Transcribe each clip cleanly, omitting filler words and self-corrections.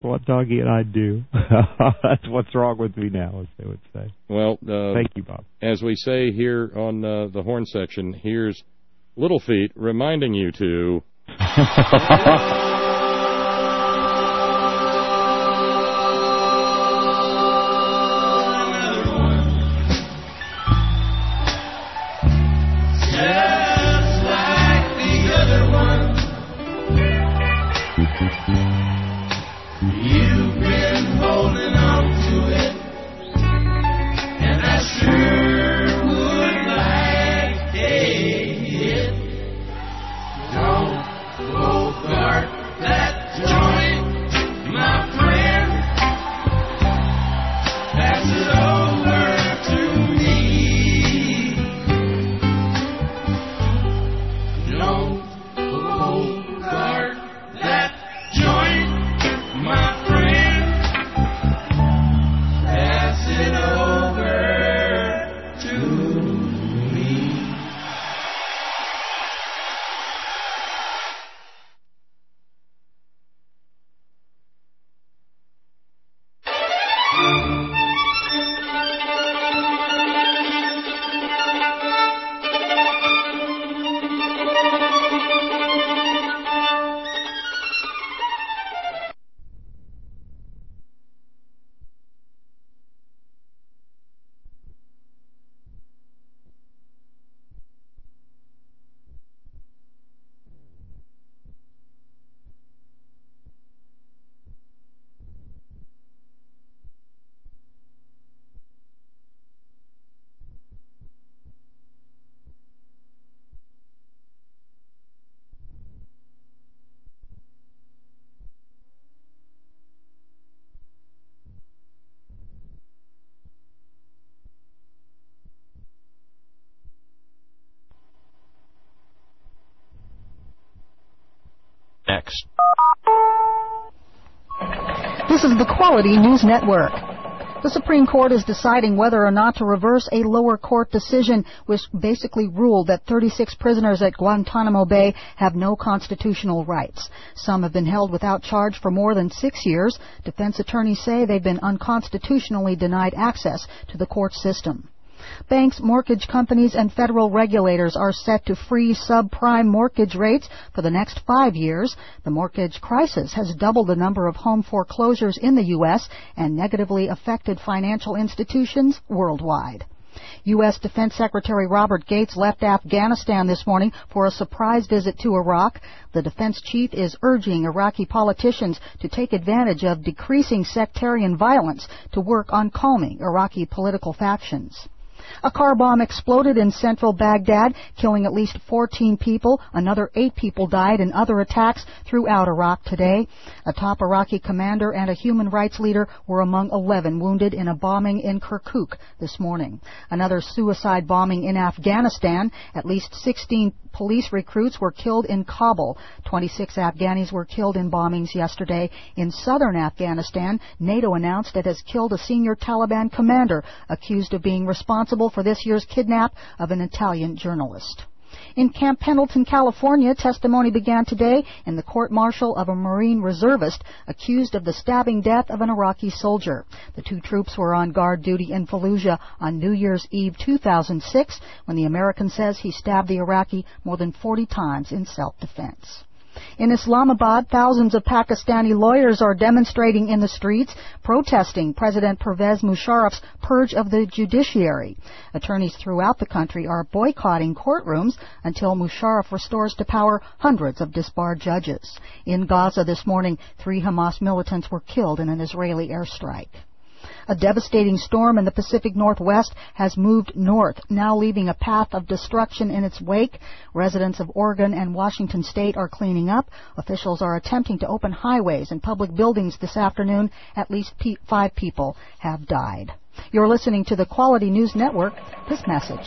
what Doggy and I do. That's what's wrong with me now, as they would say. Well, thank you, Bob. As we say here on the horn section, here's Little Feat reminding you to... You've been holding on to it, and I sure would like it. Don't bogart that joint, my friend. Pass it over to me. Don't bogart that joint, my friend, pass it over to me. Next. This is the Quality News Network. The Supreme Court is deciding whether or not to reverse a lower court decision which basically ruled that 36 prisoners at Guantanamo Bay have no constitutional rights. Some have been held without charge for more than 6 years. Defense attorneys say they've been unconstitutionally denied access to the court system. Banks, mortgage companies, and federal regulators are set to freeze subprime mortgage rates for the next 5 years. The mortgage crisis has doubled the number of home foreclosures in the U.S. and negatively affected financial institutions worldwide. U.S. Defense Secretary Robert Gates left Afghanistan this morning for a surprise visit to Iraq. The defense chief is urging Iraqi politicians to take advantage of decreasing sectarian violence to work on calming Iraqi political factions. A car bomb exploded in central Baghdad, killing at least 14 people. Another 8 people died in other attacks throughout Iraq today. A top Iraqi commander and a human rights leader were among 11 wounded in a bombing in Kirkuk this morning. Another suicide bombing in Afghanistan. At least 16 police recruits were killed in Kabul. 26 Afghanis were killed in bombings yesterday. In southern Afghanistan, NATO announced it has killed a senior Taliban commander accused of being responsible for this year's kidnap of an Italian journalist. In Camp Pendleton, California, testimony began today in the court-martial of a Marine reservist accused of the stabbing death of an Iraqi soldier. The 2 troops were on guard duty in Fallujah on New Year's Eve 2006 when the American says he stabbed the Iraqi more than 40 times in self-defense. In Islamabad, thousands of Pakistani lawyers are demonstrating in the streets, protesting President Pervez Musharraf's purge of the judiciary. Attorneys throughout the country are boycotting courtrooms until Musharraf restores to power hundreds of disbarred judges. In Gaza this morning, 3 Hamas militants were killed in an Israeli airstrike. A devastating storm in the Pacific Northwest has moved north, now leaving a path of destruction in its wake. Residents of Oregon and Washington State are cleaning up. Officials are attempting to open highways and public buildings this afternoon. At least 5 people have died. You're listening to the Quality News Network. This message.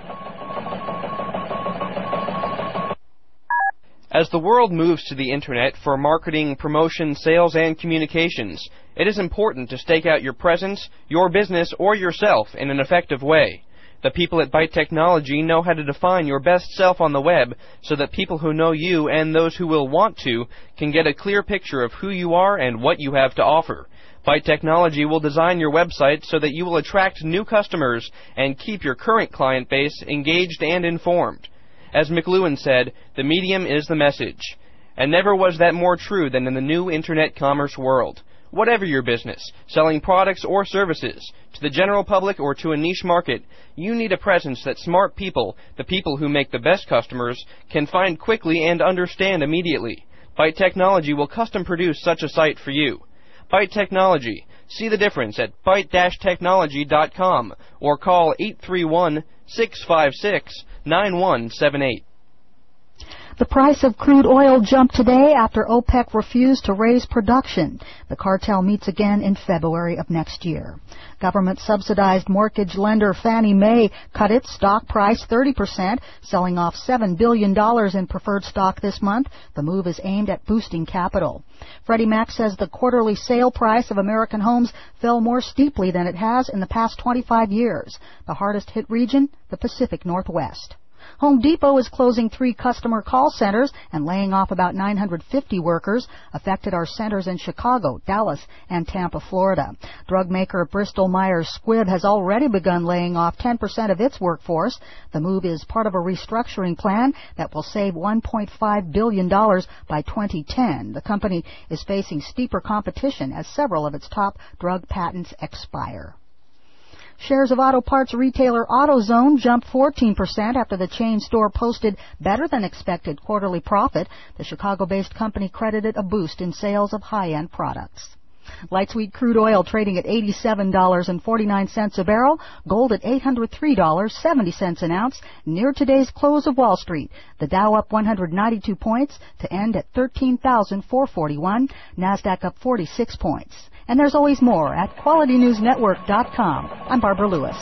As the world moves to the Internet for marketing, promotion, sales, and communications, it is important to stake out your presence, your business, or yourself in an effective way. The people at Byte Technology know how to define your best self on the web so that people who know you and those who will want to can get a clear picture of who you are and what you have to offer. Byte Technology will design your website so that you will attract new customers and keep your current client base engaged and informed. As McLuhan said, the medium is the message. And never was that more true than in the new Internet commerce world. Whatever your business, selling products or services, to the general public or to a niche market, you need a presence that smart people, the people who make the best customers, can find quickly and understand immediately. Byte Technology will custom produce such a site for you. Byte Technology. See the difference at byte-technology.com or call 831-656-9178. The price of crude oil jumped today after OPEC refused to raise production. The cartel meets again in February of next year. Government-subsidized mortgage lender Fannie Mae cut its stock price 30%, selling off $7 billion in preferred stock this month. The move is aimed at boosting capital. Freddie Mac says the quarterly sale price of American homes fell more steeply than it has in the past 25 years. The hardest hit region, the Pacific Northwest. Home Depot is closing 3 customer call centers and laying off about 950 workers. Affected are centers in Chicago, Dallas, and Tampa, Florida. Drug maker Bristol Myers Squibb has already begun laying off 10% of its workforce. The move is part of a restructuring plan that will save $1.5 billion by 2010. The company is facing steeper competition as several of its top drug patents expire. Shares of auto parts retailer AutoZone jumped 14% after the chain store posted better than expected quarterly profit. The Chicago-based company credited a boost in sales of high-end products. Light sweet crude oil trading at $87.49 a barrel, gold at $803.70 an ounce, near today's close of Wall Street. The Dow up 192 points to end at 13,441, NASDAQ up 46 points. And there's always more at QualityNewsNetwork.com. I'm Barbara Lewis.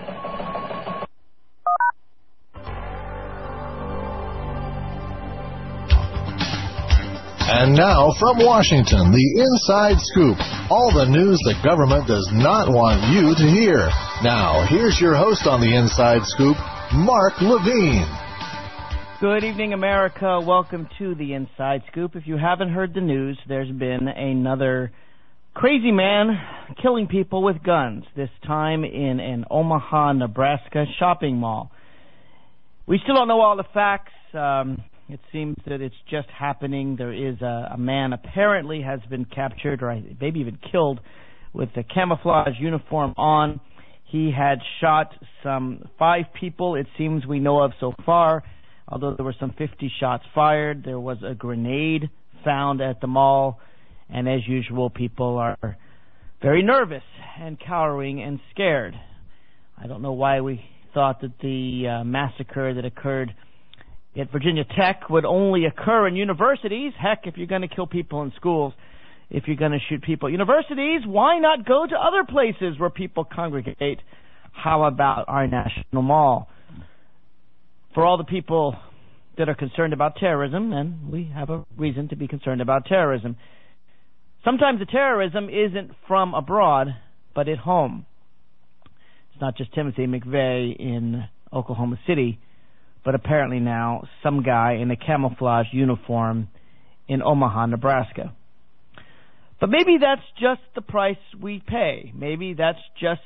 And now from Washington, the Inside Scoop. All the news the government does not want you to hear. Now, here's your host on the Inside Scoop, Mark Levine. Good evening, America. Welcome to the Inside Scoop. If you haven't heard the news, there's been another crazy man killing people with guns, this time in an Omaha, Nebraska shopping mall. We still don't know all the facts. It seems that it's just happening. There is a man apparently has been captured or maybe even killed with a camouflage uniform on. He had shot some 5 people, it seems we know of so far, although there were some 50 shots fired. There was a grenade found at the mall, and as usual, people are very nervous and cowering and scared. I don't know why we thought that the massacre that occurred at Virginia Tech would only occur in universities. Heck, if you're going to kill people in schools, if you're going to shoot people at universities, why not go to other places where people congregate? How about our national mall? For all the people that are concerned about terrorism, and we have a reason to be concerned about terrorism, sometimes the terrorism isn't from abroad, but at home. It's not just Timothy McVeigh in Oklahoma City, but apparently now some guy in a camouflage uniform in Omaha, Nebraska. But maybe that's just the price we pay. Maybe that's just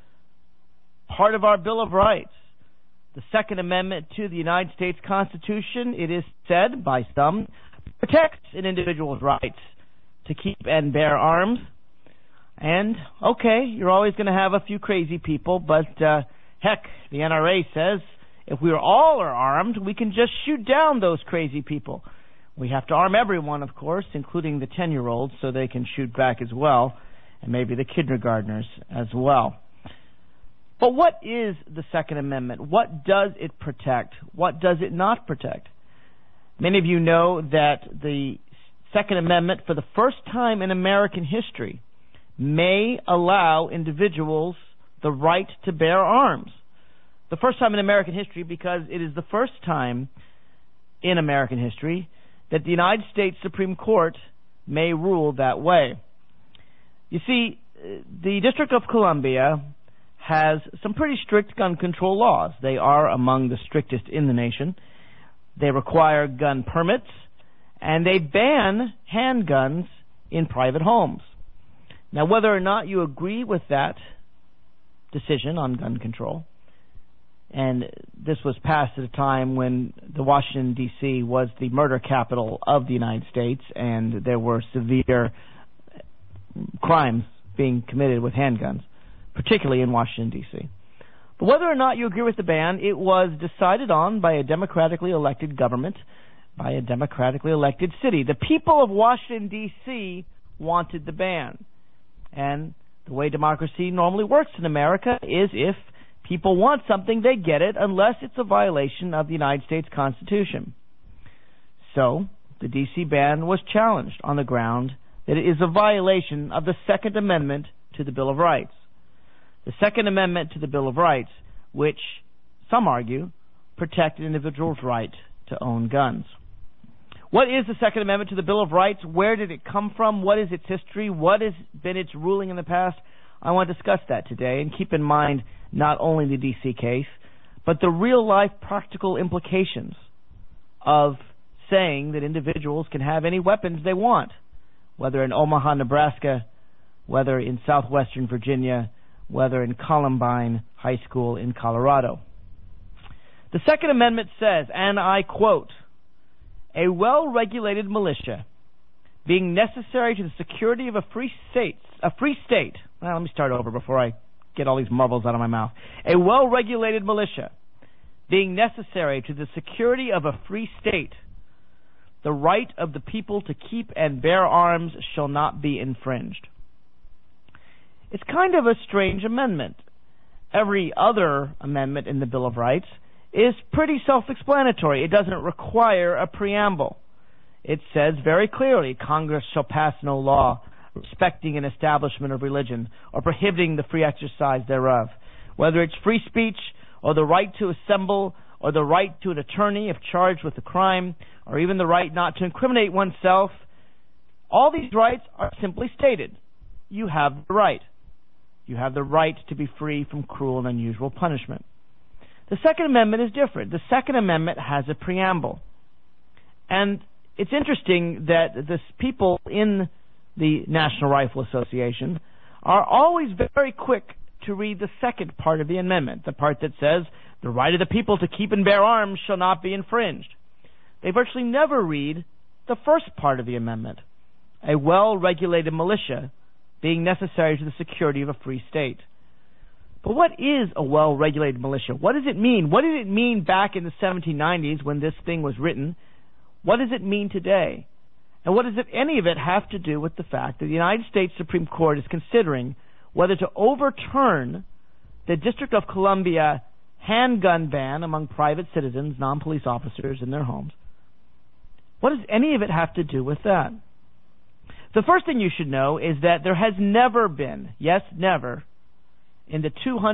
part of our Bill of Rights. The Second Amendment to the United States Constitution, it is said by some, protects an individual's rights to keep and bear arms. And, okay, you're always going to have a few crazy people, but heck, the NRA says if we all are armed, we can just shoot down those crazy people. We have to arm everyone, of course, including the 10-year-olds, so they can shoot back as well, and maybe the kindergartners as well. But what is the Second Amendment? What does it protect? What does it not protect? Many of you know that the Second Amendment, for the first time in American history, may allow individuals the right to bear arms. The first time in American history because it is the first time in American history that the United States Supreme Court may rule that way. You see, the District of Columbia has some pretty strict gun control laws. They are among the strictest in the nation. They require gun permits, and they ban handguns in private homes. Now, whether or not you agree with that decision on gun control, and this was passed at a time when the Washington, D.C. was the murder capital of the United States, and there were severe crimes being committed with handguns, particularly in Washington, D.C. But whether or not you agree with the ban, it was decided on by a democratically elected government, by a democratically elected city. The people of Washington, D.C. wanted the ban. And the way democracy normally works in America is if people want something, they get it, unless it's a violation of the United States Constitution. So, the D.C. ban was challenged on the ground that it is a violation of the Second Amendment to the Bill of Rights. The Second Amendment to the Bill of Rights, which some argue protect an individual's right to own guns. What is the Second Amendment to the Bill of Rights? Where did it come from? What is its history? What has been its ruling in the past? I want to discuss that today, and keep in mind not only the D.C. case, but the real-life practical implications of saying that individuals can have any weapons they want, whether in Omaha, Nebraska, whether in southwestern Virginia, whether in Columbine High School in Colorado. The Second Amendment says, and I quote, "A well-regulated militia, being necessary to the security of a free state." Well, let me start over before I get all these marbles out of my mouth. "A well-regulated militia, being necessary to the security of a free state, the right of the people to keep and bear arms shall not be infringed." It's kind of a strange amendment. Every other amendment in the Bill of Rights is pretty self-explanatory. It doesn't require a preamble. It says very clearly, Congress shall pass no law respecting an establishment of religion or prohibiting the free exercise thereof. Whether it's free speech or the right to assemble or the right to an attorney if charged with a crime or even the right not to incriminate oneself, all these rights are simply stated. You have the right. You have the right to be free from cruel and unusual punishment. The Second Amendment is different. The Second Amendment has a preamble. And it's interesting that the people in the National Rifle Association are always very quick to read the second part of the amendment, the part that says, "The right of the people to keep and bear arms shall not be infringed." They virtually never read the first part of the amendment, "A well-regulated militia being necessary to the security of a free state." But what is a well-regulated militia? What does it mean? What did it mean back in the 1790s when this thing was written? What does it mean today? And what does any of it have to do with the fact that the United States Supreme Court is considering whether to overturn the District of Columbia handgun ban among private citizens, non-police officers in their homes? What does any of it have to do with that? The first thing you should know is that there has never been, yes, never, in the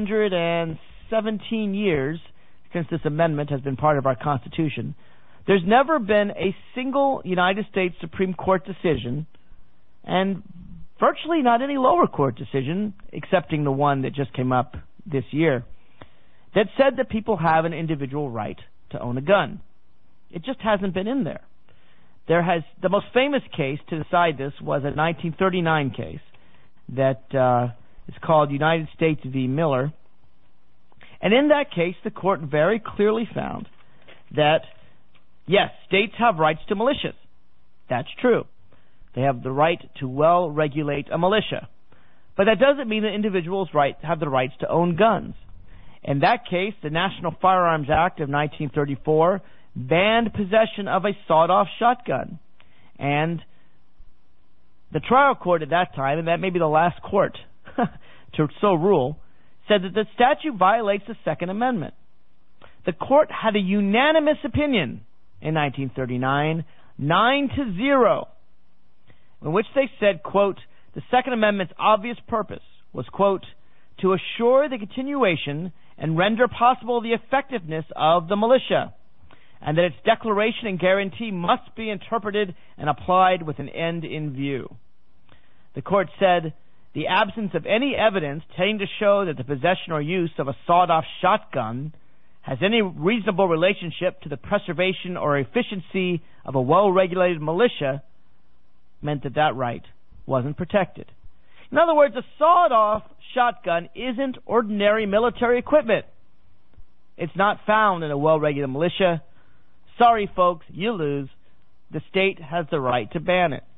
217 years since this amendment has been part of our Constitution, there's never been a single United States Supreme Court decision, and virtually not any lower court decision, excepting the one that just came up this year, that said that people have an individual right to own a gun. It just hasn't been in there. The most famous case to decide this was a 1939 case that is called United States v. Miller. And in that case, the court very clearly found that, yes, states have rights to militias. That's true. They have the right to well-regulate a militia. But that doesn't mean that individuals have the rights to own guns. In that case, the National Firearms Act of 1934 banned possession of a sawed-off shotgun. And the trial court at that time, and that may be the last court to so rule, said that the statute violates the Second Amendment. The court had a unanimous opinion in 1939, 9-0, in which they said, quote, "The Second Amendment's obvious purpose was, quote, to assure the continuation and render possible the effectiveness of the militia, and that its declaration and guarantee must be interpreted and applied with an end in view." The court said the absence of any evidence tending to show that the possession or use of a sawed-off shotgun has any reasonable relationship to the preservation or efficiency of a well-regulated militia meant that that right wasn't protected. In other words, a sawed-off shotgun isn't ordinary military equipment. It's not found in a well-regulated militia. Sorry, folks, you lose. The state has the right to ban it.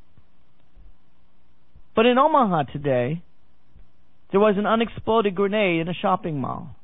But in Omaha today, there was an unexploded grenade in a shopping mall.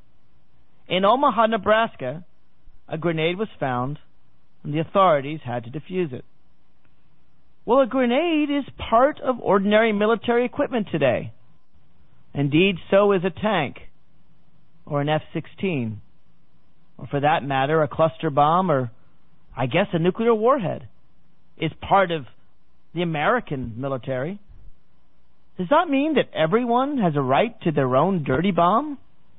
In Omaha, Nebraska, a grenade was found, and the authorities had to defuse it. Well, a grenade is part of ordinary military equipment today. Indeed, so is a tank, or an F-16, or for that matter, a cluster bomb, or I guess a nuclear warhead, is part of the American military. Does that mean that everyone has a right to their own dirty bomb?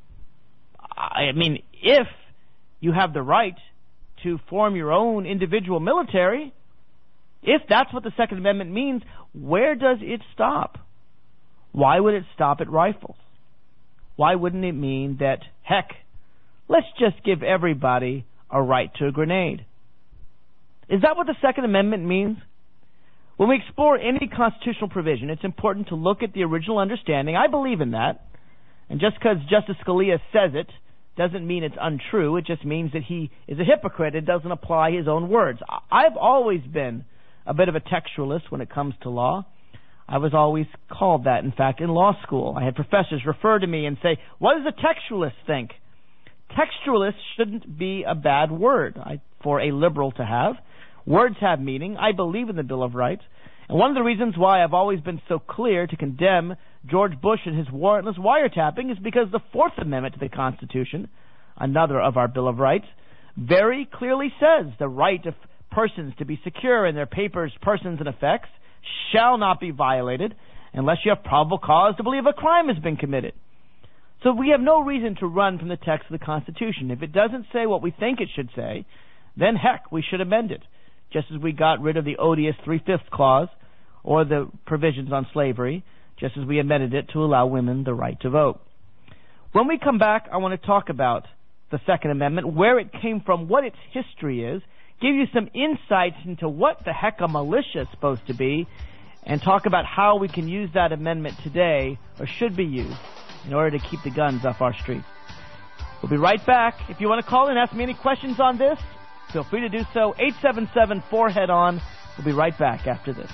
I mean, if you have the right to form your own individual military, if that's what the Second Amendment means, where does it stop? Why would it stop at rifles? Why wouldn't it mean that, heck, let's just give everybody a right to a grenade? Is that what the Second Amendment means? When we explore any constitutional provision, it's important to look at the original understanding. I believe in that. And just because Justice Scalia says it doesn't mean it's untrue. It just means that he is a hypocrite. It doesn't apply his own words. I've always been a bit of a textualist when it comes to law. I was always called that, in fact, in law school. I had professors refer to me and say, what does a textualist think? Textualist shouldn't be a bad word for a liberal to have. Words have meaning. I believe in the Bill of Rights. And one of the reasons why I've always been so clear to condemn George Bush and his warrantless wiretapping is because the Fourth Amendment to the Constitution, another of our Bill of Rights, very clearly says the right of persons to be secure in their papers, persons, and effects shall not be violated unless you have probable cause to believe a crime has been committed. So we have no reason to run from the text of the Constitution. If it doesn't say what we think it should say, then heck, we should amend it. Just as we got rid of the odious 3/5 clause or the provisions on slavery, just as we amended it to allow women the right to vote. When we come back, I want to talk about the Second Amendment, where it came from, what its history is, give you some insights into what the heck a militia is supposed to be, and talk about how we can use that amendment today, or should be used, in order to keep the guns off our streets. We'll be right back. If you want to call and ask me any questions on this, feel free to do so. 877-4HEAD-ON. We'll be right back after this.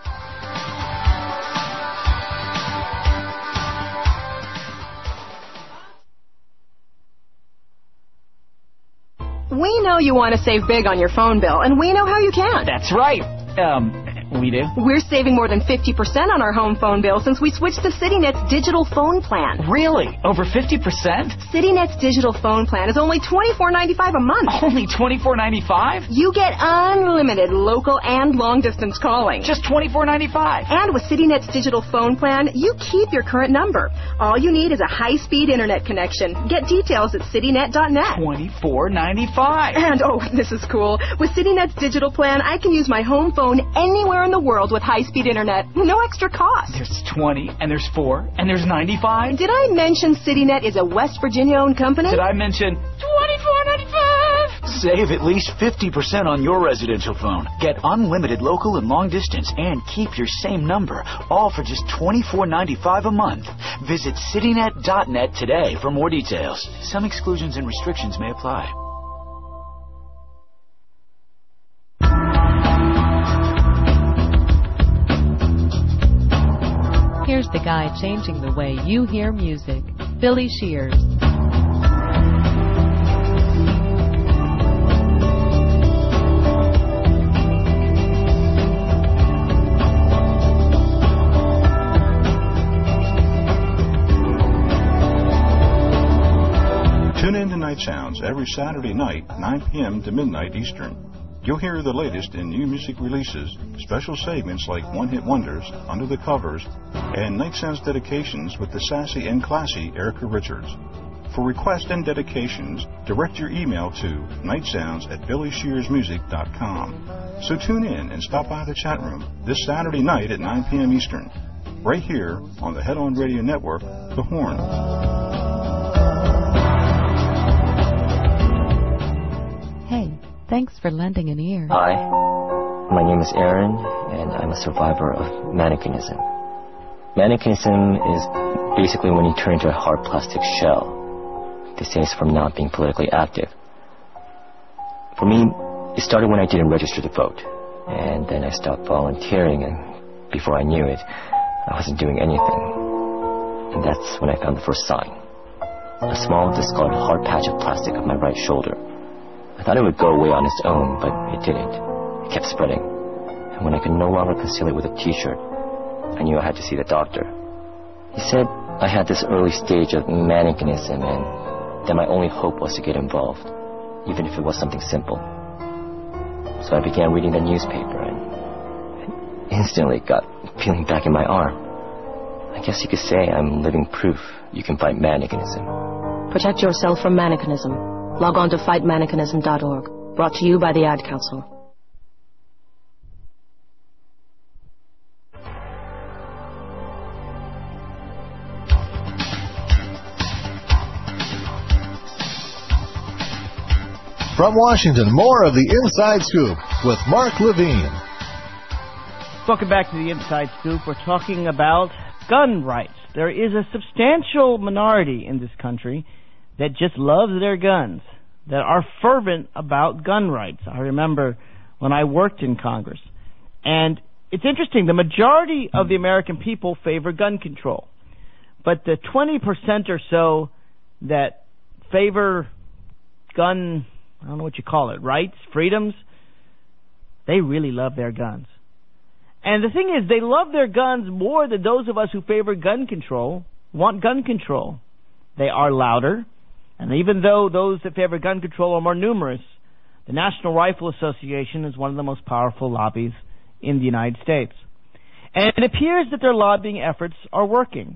We know you want to save big on your phone bill, and we know how you can. That's right. We do? We're saving more than 50% on our home phone bill since we switched to CityNet's digital phone plan. Really? Over 50%? CityNet's digital phone plan is only $24.95 a month. Only $24.95? You get unlimited local and long-distance calling. Just $24.95. And with CityNet's digital phone plan, you keep your current number. All you need is a high-speed internet connection. Get details at citynet.net. $24.95. And, oh, this is cool. With CityNet's digital plan, I can use my home phone anywhere in the world with high-speed internet. No extra cost. There's 20, and there's 4, and there's 95. Did I mention CityNet is a West Virginia-owned company? Did I mention $24.95? Save at least 50% on your residential phone. Get unlimited local and long distance and keep your same number, all for just $24.95 a month. Visit citynet.net today for more details. Some exclusions and restrictions may apply. Here's the guy changing the way you hear music, Billy Shears. Tune in to Night Sounds every Saturday night, 9 p.m. to midnight Eastern. You'll hear the latest in new music releases, special segments like One Hit Wonders, Under the Covers, and Night Sounds dedications with the sassy and classy Erica Richards. For requests and dedications, direct your email to nightsounds@billyshearsmusic.com. So tune in and stop by the chat room this Saturday night at 9 p.m. Eastern. right here on the Head On Radio Network, The Horn. Hey, thanks for lending an ear. Hi, my name is Aaron, and I'm a survivor of mannequinism. Mannequinism is basically when you turn into a hard plastic shell. They say it's from not being politically active. For me, it started when I didn't register to vote, and then I stopped volunteering, and before I knew it, I wasn't doing anything. And that's when I found the first sign. A small discolored hard patch of plastic on my right shoulder. I thought it would go away on its own, but it didn't. It kept spreading. And when I could no longer conceal it with a t-shirt, I knew I had to see the doctor. He said I had this early stage of mannequinism and that my only hope was to get involved, even if it was something simple. So I began reading the newspaper and instantly got feeling back in my arm. I guess you could say I'm living proof you can fight mannequinism. Protect yourself from mannequinism. Log on to fightmannequinism.org. Brought to you by the Ad Council. From Washington, more of the Inside Scoop with Mark Levine. Welcome back to the Inside Scoop. We're talking about gun rights. There is a substantial minority in this country that just loves their guns, that are fervent about gun rights. I remember when I worked in Congress. And it's interesting, the majority of the American people favor gun control. But the 20% or so that favor gun, I don't know what you call it, rights, freedoms, they really love their guns. And the thing is, they love their guns more than those of us who favor gun control want gun control. They are louder, and even though those that favor gun control are more numerous, the National Rifle Association is one of the most powerful lobbies in the United States. And it appears that their lobbying efforts are working.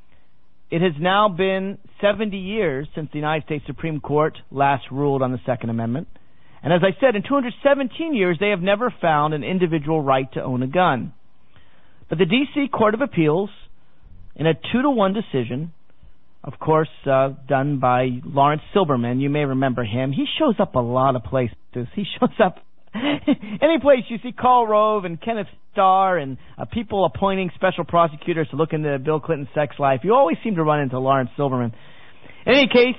It has now been 70 years since the United States Supreme Court last ruled on the Second Amendment. And as I said, in 217 years, they have never found an individual right to own a gun. But the D.C. Court of Appeals, in a 2-1 decision, of course, done by Lawrence Silberman, you may remember him. He shows up a lot of places. He shows up any place you see Karl Rove and Kenneth Starr and people appointing special prosecutors to look into Bill Clinton's sex life. You always seem to run into Lawrence Silberman. In any case,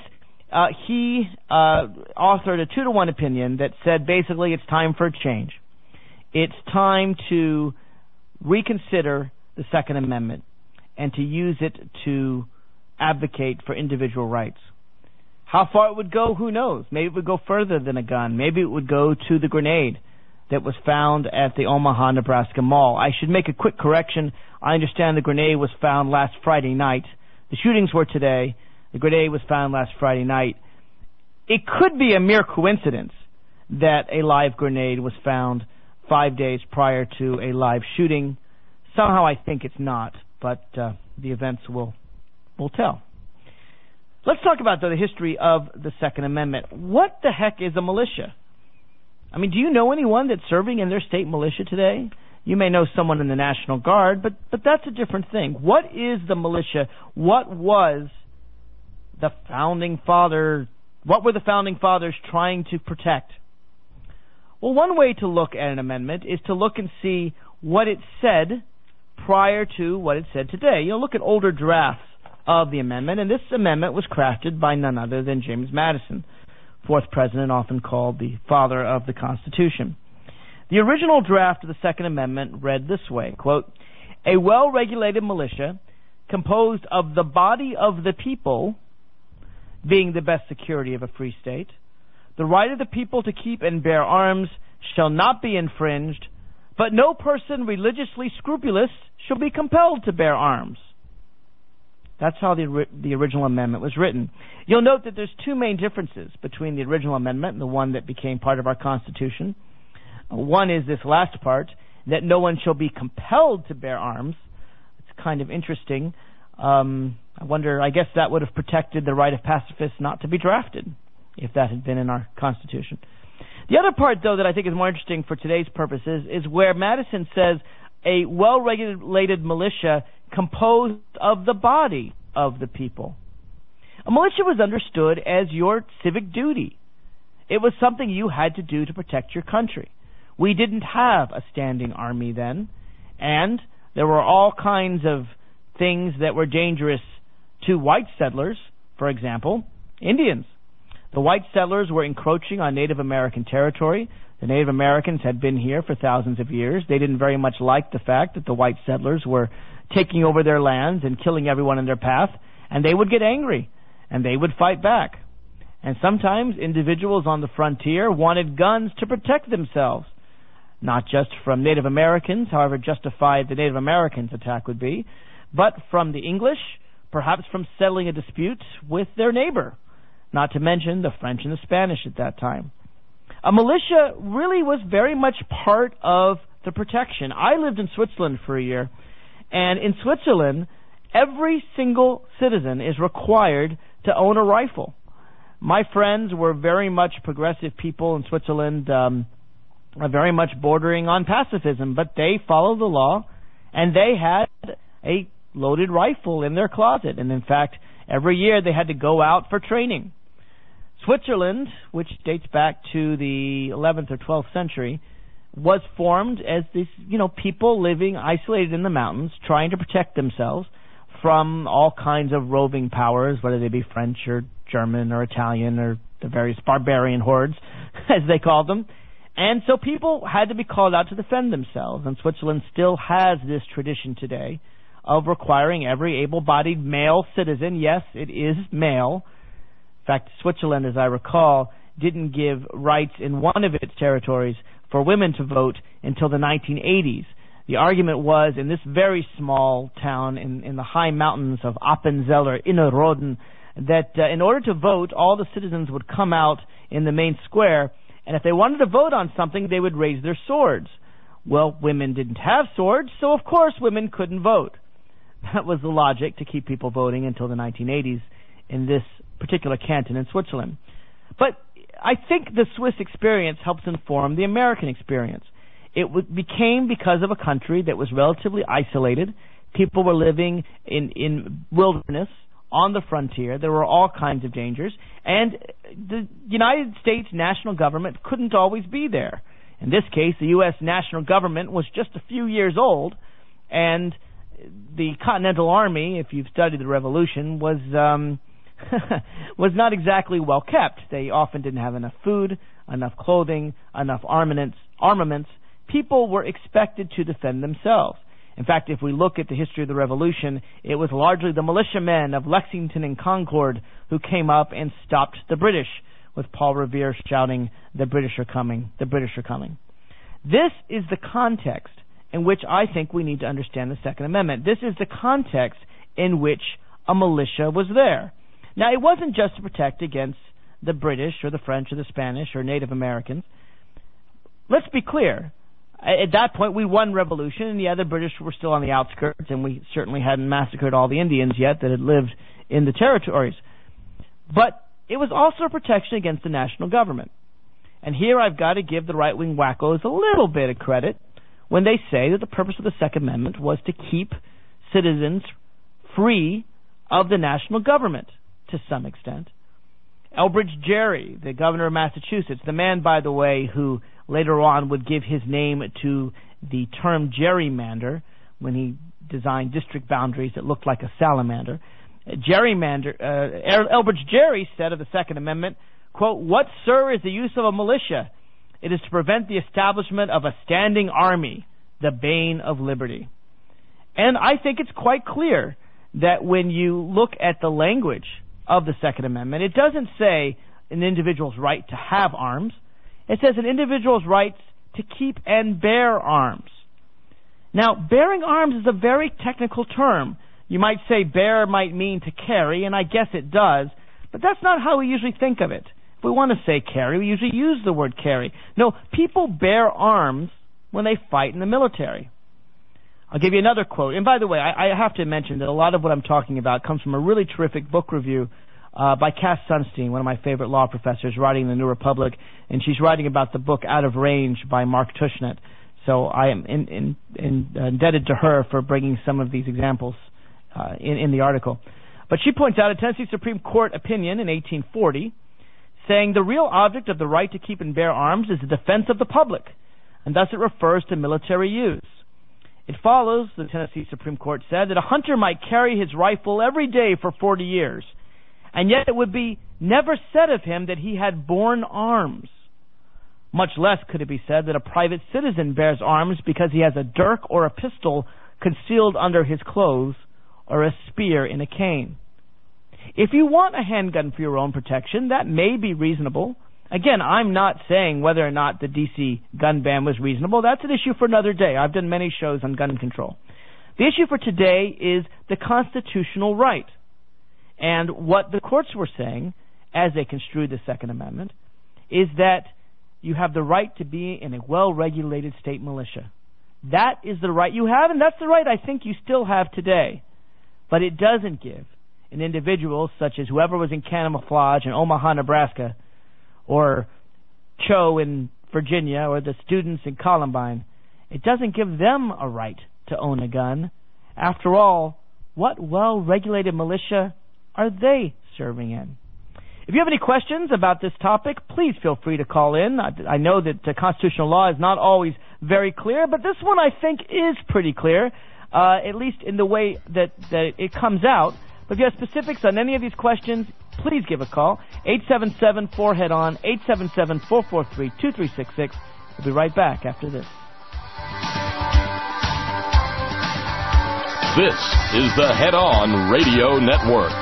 he authored a 2-1 opinion that said basically it's time for a change. It's time to reconsider the Second Amendment and to use it to advocate for individual rights. How far it would go, who knows? Maybe it would go further than a gun. Maybe it would go to the grenade that was found at the Omaha, Nebraska Mall. I should make a quick correction. I understand the grenade was found last Friday night. The shootings were today. The grenade was found last Friday night. It could be a mere coincidence that a live grenade was found 5 days prior to a live shooting. Somehow I think it's not, but the events will tell. Let's talk about, though, the history of the Second Amendment. What the heck is a militia? I mean, do you know anyone that's serving in their state militia today? You may know someone in the National Guard, but that's a different thing. What is the militia? What was the founding father? What were the founding fathers trying to protect? Well, one way to look at an amendment is to look and see what it said prior to what it said today. You know, look at older drafts of the amendment, and this amendment was crafted by none other than James Madison, fourth president, often called the father of the Constitution. The original draft of the Second Amendment read this way, quote, "A well-regulated militia composed of the body of the people, being the best security of a free state, the right of the people to keep and bear arms shall not be infringed, but no person religiously scrupulous shall be compelled to bear arms." That's how the original amendment was written. You'll note that there's two main differences between the original amendment and the one that became part of our Constitution. One is this last part, that no one shall be compelled to bear arms. It's kind of interesting. I wonder, I guess that would have protected the right of pacifists not to be drafted, if that had been in our Constitution. The other part, though, that I think is more interesting for today's purposes is where Madison says a well-regulated militia composed of the body of the people. A militia was understood as your civic duty. It was something you had to do to protect your country. We didn't have a standing army then, and there were all kinds of things that were dangerous to white settlers. For example, Indians. The white settlers were encroaching on Native American territory. The Native Americans had been here for thousands of years. They didn't very much like the fact that the white settlers were taking over their lands and killing everyone in their path, and they would get angry, and they would fight back. And sometimes individuals on the frontier wanted guns to protect themselves, not just from Native Americans, however justified the Native Americans' attack would be, but from the English, perhaps from settling a dispute with their neighbor, not to mention the French and the Spanish at that time. A militia really was very much part of the protection. I lived in Switzerland for a year, and in Switzerland, every single citizen is required to own a rifle. My friends were very much progressive people in Switzerland, very much bordering on pacifism, but they followed the law, and they had a loaded rifle in their closet. And in fact, every year they had to go out for training. Switzerland, which dates back to the 11th or 12th century, was formed as these, people living isolated in the mountains, trying to protect themselves from all kinds of roving powers, whether they be French or German or Italian or the various barbarian hordes, as they called them. And so people had to be called out to defend themselves. And Switzerland still has this tradition today of requiring every able-bodied male citizen, yes, it is male. In fact, Switzerland, as I recall, didn't give rights in one of its territories for women to vote until the 1980s. The argument was, in this very small town in the high mountains of Appenzeller, Innerrhoden, that in order to vote, all the citizens would come out in the main square, and if they wanted to vote on something, they would raise their swords. Well, women didn't have swords, so of course women couldn't vote. That was the logic to keep people voting until the 1980s in this particular canton in Switzerland. But I think the Swiss experience helps inform the American experience. It became because of a country that was relatively isolated. People were living in wilderness, on the frontier. There were all kinds of dangers. And the United States national government couldn't always be there. In this case, the U.S. national government was just a few years old, and the Continental Army, if you've studied the Revolution, was was not exactly well kept. They often didn't have enough food, enough clothing, enough armaments. People were expected to defend themselves. In fact, if we look at the history of the Revolution, it was largely the militiamen of Lexington and Concord who came up and stopped the British, with Paul Revere shouting, "The British are coming, the British are coming." This is the context in which I think we need to understand the Second Amendment. This is the context in which a militia was there. Now, it wasn't just to protect against the British or the French or the Spanish or Native Americans. Let's be clear. At that point, we won revolution, and the other British were still on the outskirts, and we certainly hadn't massacred all the Indians yet that had lived in the territories. But it was also a protection against the national government. And here I've got to give the right-wing wackos a little bit of credit when they say that the purpose of the Second Amendment was to keep citizens free of the national government to some extent. Elbridge Gerry, the governor of Massachusetts, the man, by the way, who later on would give his name to the term gerrymander when he designed district boundaries that looked like a salamander. Elbridge Gerry said of the Second Amendment, quote, "What, sir, is the use of a militia? It is to prevent the establishment of a standing army, the bane of liberty." And I think it's quite clear that when you look at the language of the Second Amendment, it doesn't say an individual's right to have arms. It says an individual's rights to keep and bear arms. Now, bearing arms is a very technical term. You might say bear might mean to carry, and I guess it does, but that's not how we usually think of it. If we want to say carry, we usually use the word carry. No, people bear arms when they fight in the military. I'll give you another quote. And by the way, I have to mention that a lot of what I'm talking about comes from a really terrific book review by Cass Sunstein, one of my favorite law professors, writing in the New Republic, and she's writing about the book Out of Range by Mark Tushnet. So I am indebted to her for bringing some of these examples in the article. But she points out a Tennessee Supreme Court opinion in 1840 saying the real object of the right to keep and bear arms is the defense of the public, and thus it refers to military use. It follows, the Tennessee Supreme Court said, that a hunter might carry his rifle every day for 40 years, and yet it would be never said of him that he had borne arms. Much less could it be said that a private citizen bears arms because he has a dirk or a pistol concealed under his clothes or a spear in a cane. If you want a handgun for your own protection, that may be reasonable. Again, I'm not saying whether or not the D.C. gun ban was reasonable. That's an issue for another day. I've done many shows on gun control. The issue for today is the constitutional right. And what the courts were saying, as they construed the Second Amendment, is that you have the right to be in a well-regulated state militia. That is the right you have, and that's the right I think you still have today. But it doesn't give an individual such as whoever was in camouflage in Omaha, Nebraska, or Cho in Virginia, or the students in Columbine, it doesn't give them a right to own a gun. After all, what well-regulated militia are they serving in? If you have any questions about this topic, please feel free to call in. I know that the constitutional law is not always very clear, but this one I think is pretty clear, at least in the way that it comes out. But if you have specifics on any of these questions, please give a call. 877-4HEAD-ON, 877-443-2366. We'll be right back after this. This is the Head On Radio Network.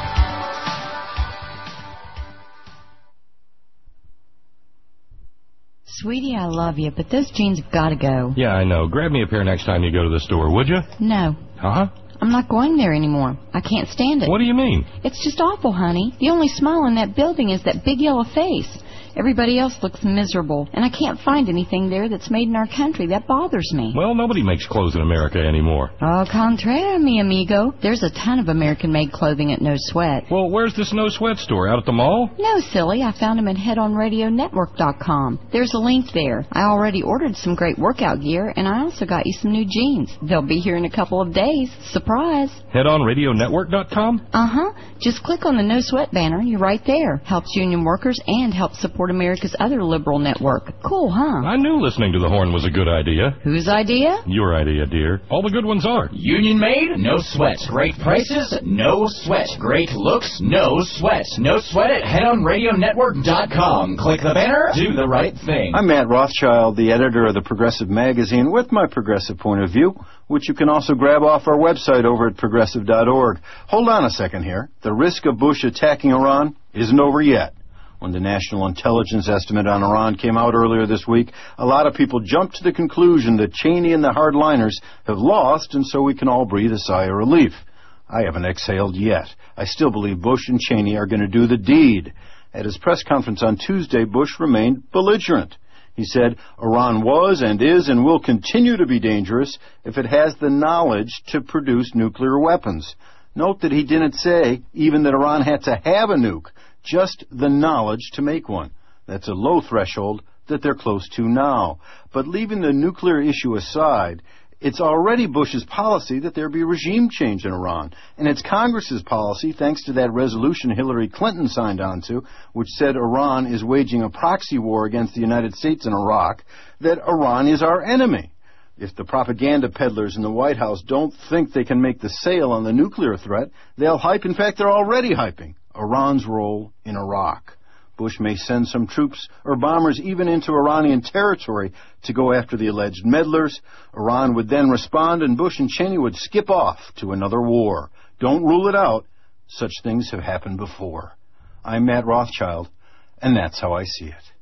Sweetie, I love you, but those jeans have got to go. Yeah, I know. Grab me a pair next time you go to the store, would you? No. Huh? I'm not going there anymore. I can't stand it. What do you mean? It's just awful, honey. The only smile in that building is that big yellow face. Everybody else looks miserable, and I can't find anything there that's made in our country. That bothers me. Well, nobody makes clothes in America anymore. Au contraire, mi amigo. There's a ton of American-made clothing at No Sweat. Well, where's this No Sweat store? Out at the mall? No, silly. I found them at headonradionetwork.com. There's a link there. I already ordered some great workout gear, and I also got you some new jeans. They'll be here in a couple of days. Surprise. Headonradionetwork.com? Uh-huh. Just click on the No Sweat banner, and you're right there. Helps union workers and helps support America's other liberal network. Cool, huh? I knew listening to the Horn was a good idea. Whose idea? Your idea, dear. All the good ones are. Union made, no sweat. Great prices, no sweat. Great looks, no sweat. No sweat at headonradionetwork.com. Click the banner, do the right thing. I'm Matt Rothschild, the editor of the Progressive Magazine, with my progressive point of view, which you can also grab off our website over at progressive.org. Hold on a second here. The risk of Bush attacking Iran isn't over yet. When the National Intelligence Estimate on Iran came out earlier this week, a lot of people jumped to the conclusion that Cheney and the hardliners have lost, and so we can all breathe a sigh of relief. I haven't exhaled yet. I still believe Bush and Cheney are going to do the deed. At his press conference on Tuesday, Bush remained belligerent. He said, Iran was and is and will continue to be dangerous if it has the knowledge to produce nuclear weapons. Note that he didn't say even that Iran had to have a nuke, just the knowledge to make one. That's a low threshold that they're close to now. But leaving the nuclear issue aside, it's already Bush's policy that there be regime change in Iran. And it's Congress's policy, thanks to that resolution Hillary Clinton signed onto, which said Iran is waging a proxy war against the United States and Iraq, that Iran is our enemy. If the propaganda peddlers in the White House don't think they can make the sale on the nuclear threat, they'll hype. In fact, they're already hyping Iran's role in Iraq. Bush may send some troops or bombers even into Iranian territory to go after the alleged meddlers. Iran would then respond, and Bush and Cheney would skip off to another war. Don't rule it out. Such things have happened before. I'm Matt Rothschild, and that's how I see it.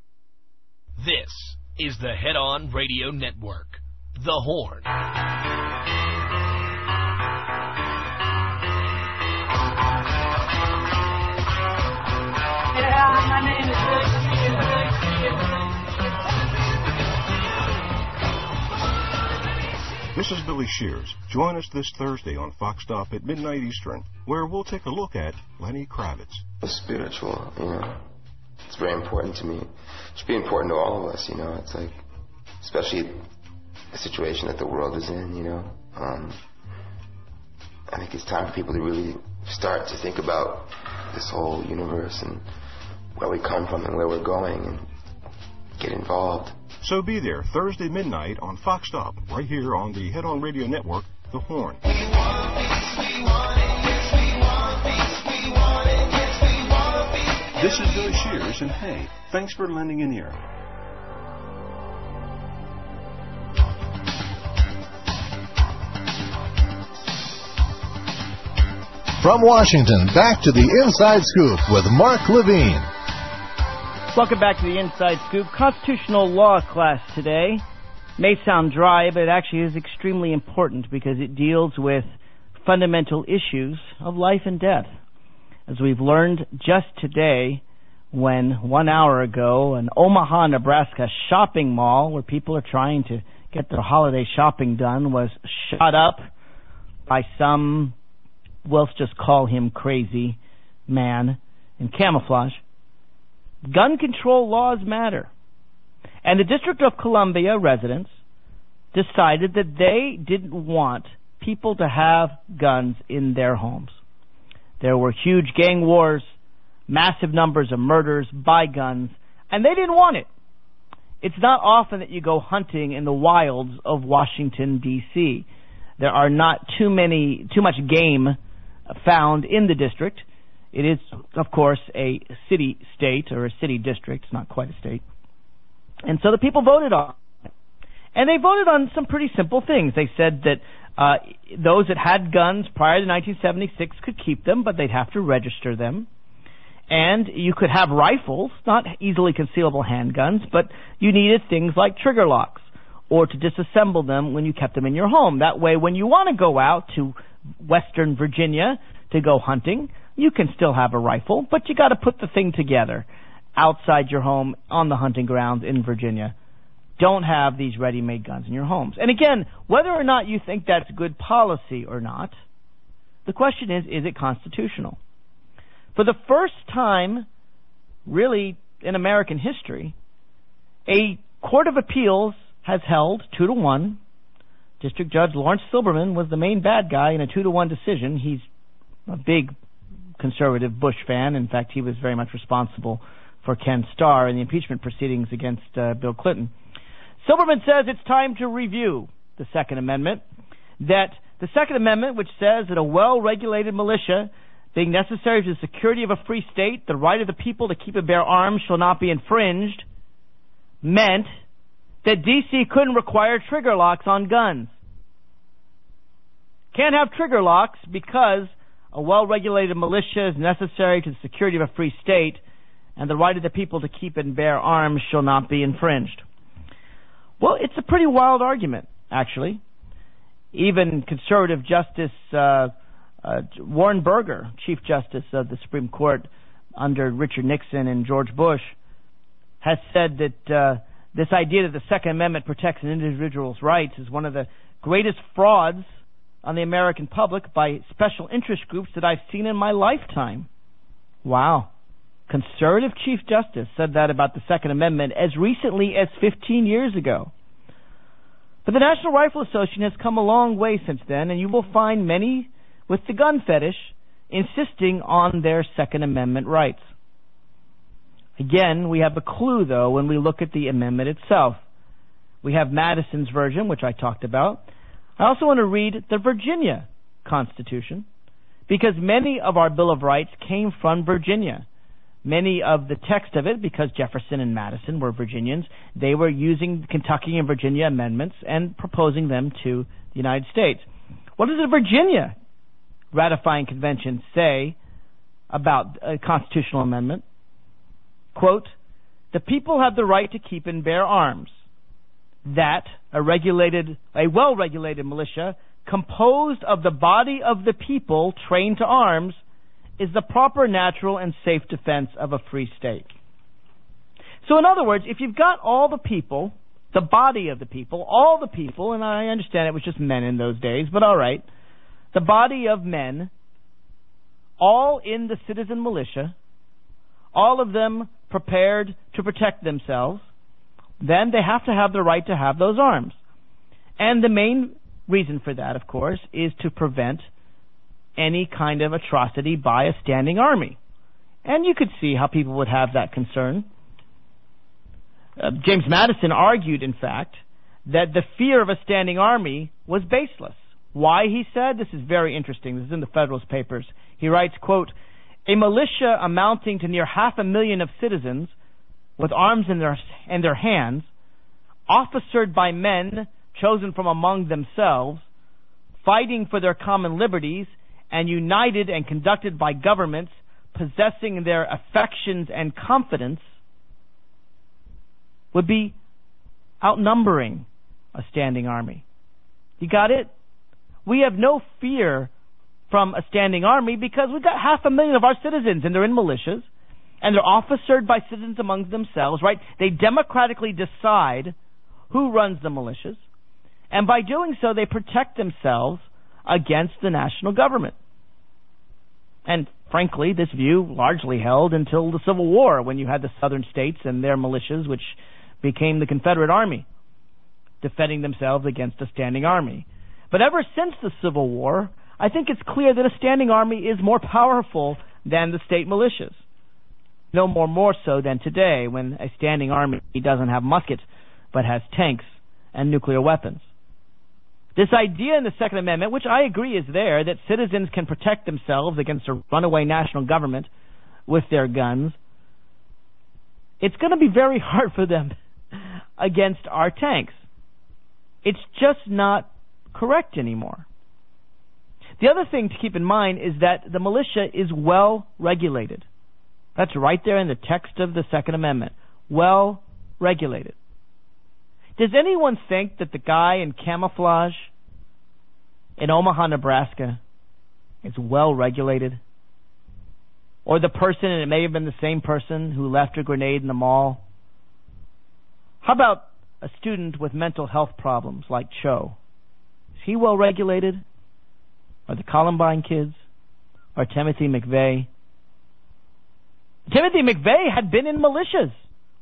This is the Head On Radio Network, The Horn. My name is This is Billy Shears. Join us this Thursday on Fox Stop at midnight Eastern, where we'll take a look at Lenny Kravitz. It's spiritual, It's very important to me. It should be important to all of us, It's like, especially the situation that the world is in, you know. I think it's time for people to really start to think about this whole universe and where we come from and where we're going and get involved. So be there Thursday midnight on Fox Stop, right here on the Head On Radio Network, The Horn. This is Billy Shears, and hey, thanks for lending an ear. From Washington, back to the Inside Scoop with Mark Levine. Welcome back to the Inside Scoop. Constitutional law class today may sound dry, but it actually is extremely important because it deals with fundamental issues of life and death. As we've learned just today, when 1 hour ago, an Omaha, Nebraska shopping mall where people are trying to get their holiday shopping done was shot up by some, let's just call him crazy man in camouflage. Gun control laws matter. And the District of Columbia residents decided that they didn't want people to have guns in their homes. There were huge gang wars, massive numbers of murders by guns, and they didn't want it. It's not often that you go hunting in the wilds of Washington, D.C. There are not too much game found in the district. It is, of course, a city-state or a city district. It's not quite a state. And so the people voted on it. And they voted on some pretty simple things. They said that those that had guns prior to 1976 could keep them, but they'd have to register them. And you could have rifles, not easily concealable handguns, but you needed things like trigger locks or to disassemble them when you kept them in your home. That way, when you want to go out to Western Virginia to go hunting, you can still have a rifle, but you got to put the thing together outside your home on the hunting grounds in Virginia. Don't have these ready-made guns in your homes. And again, whether or not you think that's good policy or not, the question is it constitutional? For the first time, really, in American history, a court of appeals has held 2-1. District Judge Lawrence Silberman was the main bad guy in a 2-1 decision. He's a big conservative Bush fan. In fact, he was very much responsible for Ken Starr in the impeachment proceedings against Bill Clinton. Silberman says it's time to review the Second Amendment, that the Second Amendment, which says that a well-regulated militia being necessary to the security of a free state, the right of the people to keep and bear arms shall not be infringed, meant that D.C. couldn't require trigger locks on guns. Can't have trigger locks because a well-regulated militia is necessary to the security of a free state, and the right of the people to keep and bear arms shall not be infringed. Well, it's a pretty wild argument, actually. Even conservative Justice Warren Burger, Chief Justice of the Supreme Court under Richard Nixon and George Bush, has said that this idea that the Second Amendment protects an individual's rights is one of the greatest frauds on the American public by special interest groups that I've seen in my lifetime. Wow. Conservative Chief Justice said that about the Second Amendment as recently as 15 years ago. But the National Rifle Association has come a long way since then, and you will find many with the gun fetish insisting on their Second Amendment rights. Again, we have a clue, though, when we look at the amendment itself. We have Madison's version, which I talked about. I also want to read the Virginia Constitution, because many of our Bill of Rights came from Virginia. Many of the text of it, because Jefferson and Madison were Virginians, they were using Kentucky and Virginia amendments and proposing them to the United States. What does the Virginia ratifying convention say about a constitutional amendment? Quote, the people have the right to keep and bear arms. That a well-regulated militia composed of the body of the people trained to arms is the proper, natural, and safe defense of a free state. So in other words, if you've got all the people, the body of the people, all the people, and I understand it was just men in those days, but all right, the body of men, all in the citizen militia, all of them prepared to protect themselves, then they have to have the right to have those arms. And the main reason for that, of course, is to prevent any kind of atrocity by a standing army. And you could see how people would have that concern. James Madison argued, in fact, that the fear of a standing army was baseless. Why, he said? This is very interesting. This is in the Federalist Papers. He writes, quote, "A militia amounting to near 500,000 of citizens with arms in their hands, officered by men chosen from among themselves, fighting for their common liberties, and united and conducted by governments possessing their affections and confidence, would be outnumbering a standing army." You got it? We have no fear from a standing army because we've got 500,000 of our citizens, and they're in militias, and they're officered by citizens among themselves, right? They democratically decide who runs the militias, and by doing so, they protect themselves against the national government. And frankly, this view largely held until the Civil War, when you had the southern states and their militias, which became the Confederate Army, defending themselves against a standing army. But ever since the Civil War, I think it's clear that a standing army is more powerful than the state militias. No more so than today, when a standing army doesn't have muskets, but has tanks and nuclear weapons. This idea in the Second Amendment, which I agree is there, that citizens can protect themselves against a runaway national government with their guns, it's going to be very hard for them against our tanks. It's just not correct anymore. The other thing to keep in mind is that the militia is well regulated. That's right there in the text of the Second Amendment. Well regulated. Does anyone think that the guy in camouflage in Omaha, Nebraska is well regulated? Or the person, and it may have been the same person, who left a grenade in the mall? How about a student with mental health problems like Cho? Is he well regulated? Or the Columbine kids? Or Timothy McVeigh? Timothy McVeigh had been in militias.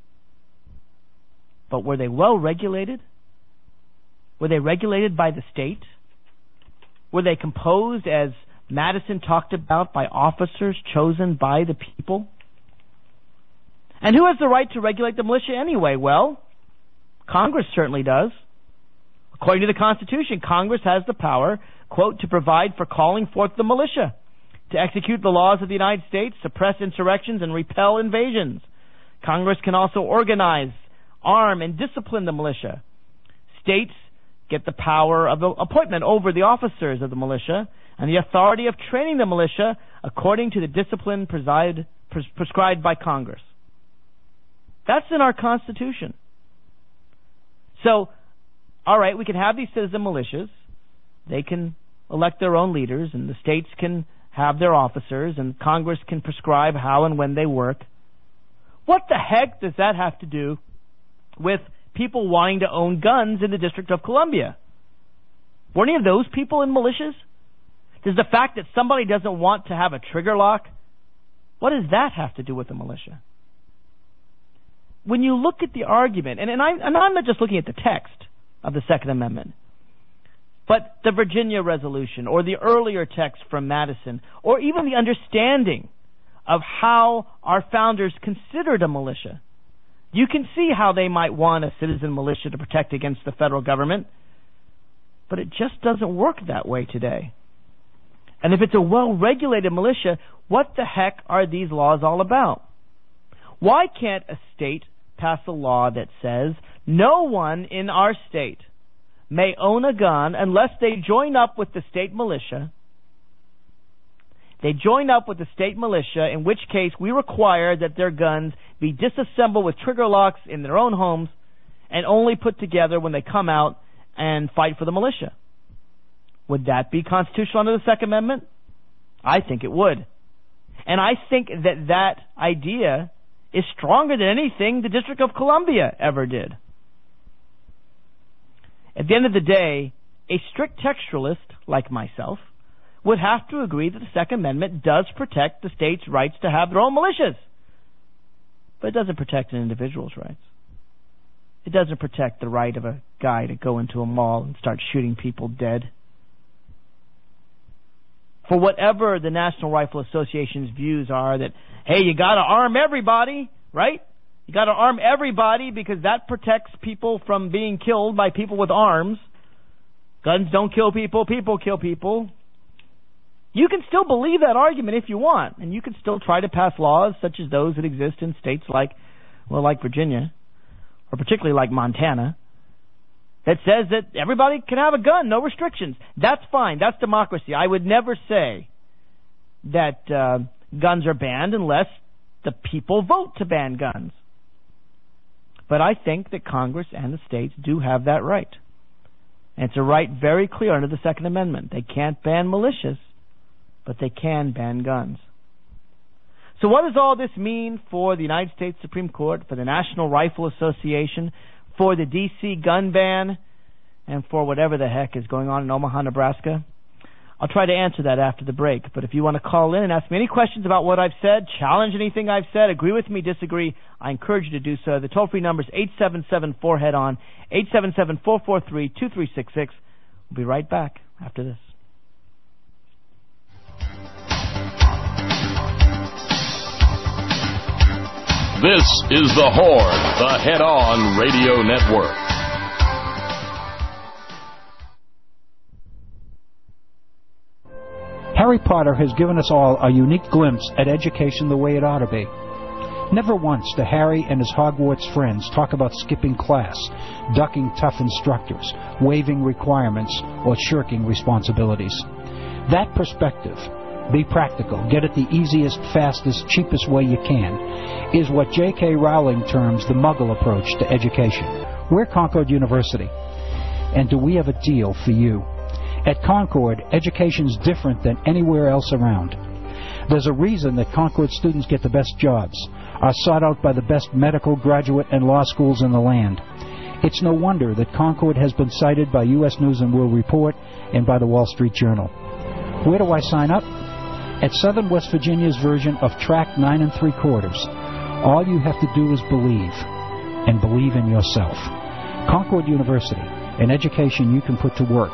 But were they well regulated? Were they regulated by the state? Were they composed, as Madison talked about, by officers chosen by the people? And who has the right to regulate the militia anyway? Well, Congress certainly does. According to the Constitution, Congress has the power, quote, "to provide for calling forth the militia, to execute the laws of the United States, suppress insurrections, and repel invasions. Congress can also organize, arm, and discipline the militia. States get the power of appointment over the officers of the militia and the authority of training the militia according to the discipline prescribed by Congress." That's in our Constitution. So, all right, we can have these citizen militias. They can elect their own leaders, and the states can have their officers, and Congress can prescribe how and when they work. What the heck does that have to do with people wanting to own guns in the District of Columbia? Were any of those people in militias? Does the fact that somebody doesn't want to have a trigger lock, what does that have to do with the militia? When you look at the argument, and I'm not just looking at the text of the Second Amendment, but the Virginia Resolution, or the earlier text from Madison, or even the understanding of how our founders considered a militia, you can see how they might want a citizen militia to protect against the federal government, but it just doesn't work that way today. And if it's a well-regulated militia, what the heck are these laws all about? Why can't a state pass a law that says no one in our state may own a gun unless they join up with the state militia? They join up with the state militia, in which case we require that their guns be disassembled with trigger locks in their own homes and only put together when they come out and fight for the militia. Would that be constitutional under the Second Amendment? I think it would. And I think that idea is stronger than anything the District of Columbia ever did. At the end of the day, a strict textualist like myself would have to agree that the Second Amendment does protect the state's rights to have their own militias, but it doesn't protect an individual's rights. It doesn't protect the right of a guy to go into a mall and start shooting people dead. For whatever the National Rifle Association's views are that, hey, you got to arm everybody, right? You got to arm everybody because that protects people from being killed by people with arms. Guns don't kill people, people kill people. You can still believe that argument if you want, and you can still try to pass laws such as those that exist in states like Virginia, or particularly like Montana, that says that everybody can have a gun, no restrictions. That's fine. That's democracy. I would never say that guns are banned unless the people vote to ban guns. But I think that Congress and the states do have that right. And it's a right very clear under the Second Amendment. They can't ban militias, but they can ban guns. So what does all this mean for the United States Supreme Court, for the National Rifle Association, for the D.C. gun ban, and for whatever the heck is going on in Omaha, Nebraska? I'll try to answer that after the break. But if you want to call in and ask me any questions about what I've said, challenge anything I've said, agree with me, disagree, I encourage you to do so. The toll-free number is 877-4HEAD-ON, 877-443-2366. We'll be right back after this. This is The Horn, the Head-On Radio Network. Harry Potter has given us all a unique glimpse at education the way it ought to be. Never once do Harry and his Hogwarts friends talk about skipping class, ducking tough instructors, waiving requirements, or shirking responsibilities. That perspective, be practical, get it the easiest, fastest, cheapest way you can, is what J.K. Rowling terms the Muggle approach to education. We're Concord University, and do we have a deal for you? At Concord, education's different than anywhere else around. There's a reason that Concord students get the best jobs, are sought out by the best medical, graduate, and law schools in the land. It's no wonder that Concord has been cited by U.S. News and World Report and by the Wall Street Journal. Where do I sign up? At Southern West Virginia's version of Track 9 3/4. All you have to do is believe, and believe in yourself. Concord University, an education you can put to work.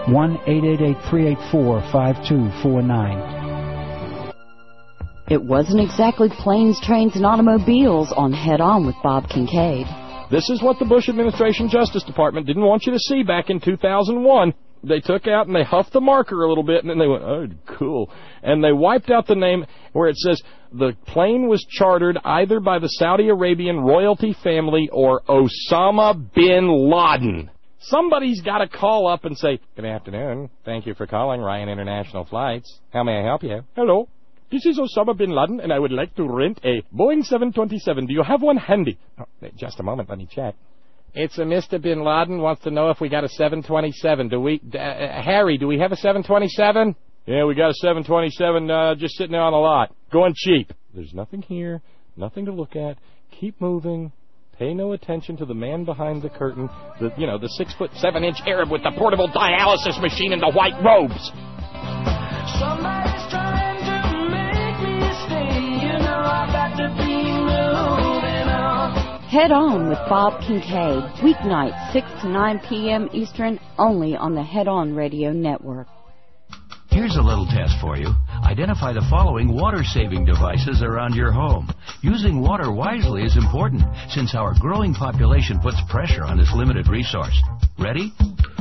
1-888-384-5249. It wasn't exactly planes, trains, and automobiles on Head On with Bob Kincaid. This is what the Bush administration Justice Department didn't want you to see back in 2001. They took out and they huffed the marker a little bit, and then they went, oh, cool. And they wiped out the name where it says the plane was chartered either by the Saudi Arabian royalty family or Osama bin Laden. Somebody's got to call up and say, good afternoon. Thank you for calling Ryan International Flights. How may I help you? Hello. This is Osama bin Laden, and I would like to rent a Boeing 727. Do you have one handy? Oh, just a moment. Let me check. It's a Mr. Bin Laden wants to know if we got a 727. Do we, Harry, do we have a 727? Yeah, we got a 727 just sitting there on the lot. Going cheap. There's nothing here, nothing to look at. Keep moving. Pay no attention to the man behind the curtain, the 6'7" Arab with the portable dialysis machine and the white robes. Somebody's trying to make me stay. You know I got to be moving on. Head On with Bob Kincaid, weeknights 6 to 9 p.m. Eastern, only on the Head On Radio Network. Here's a little test for you. Identify the following water-saving devices around your home. Using water wisely is important, since our growing population puts pressure on this limited resource. Ready?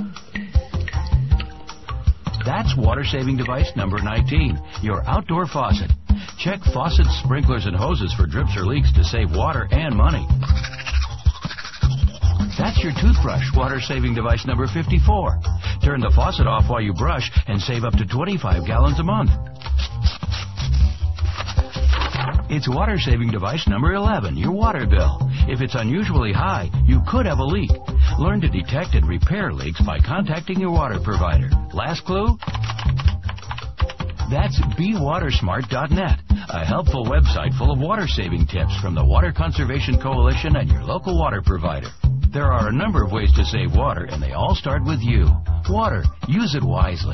That's water-saving device number 19, your outdoor faucet. Check faucets, sprinklers, and hoses for drips or leaks to save water and money. That's your toothbrush, water-saving device number 54. Turn the faucet off while you brush and save up to 25 gallons a month. It's water-saving device number 11, your water bill. If it's unusually high, you could have a leak. Learn to detect and repair leaks by contacting your water provider. Last clue? That's BeWatersmart.net, a helpful website full of water-saving tips from the Water Conservation Coalition and your local water provider. There are a number of ways to save water, and they all start with you. Water. Use it wisely.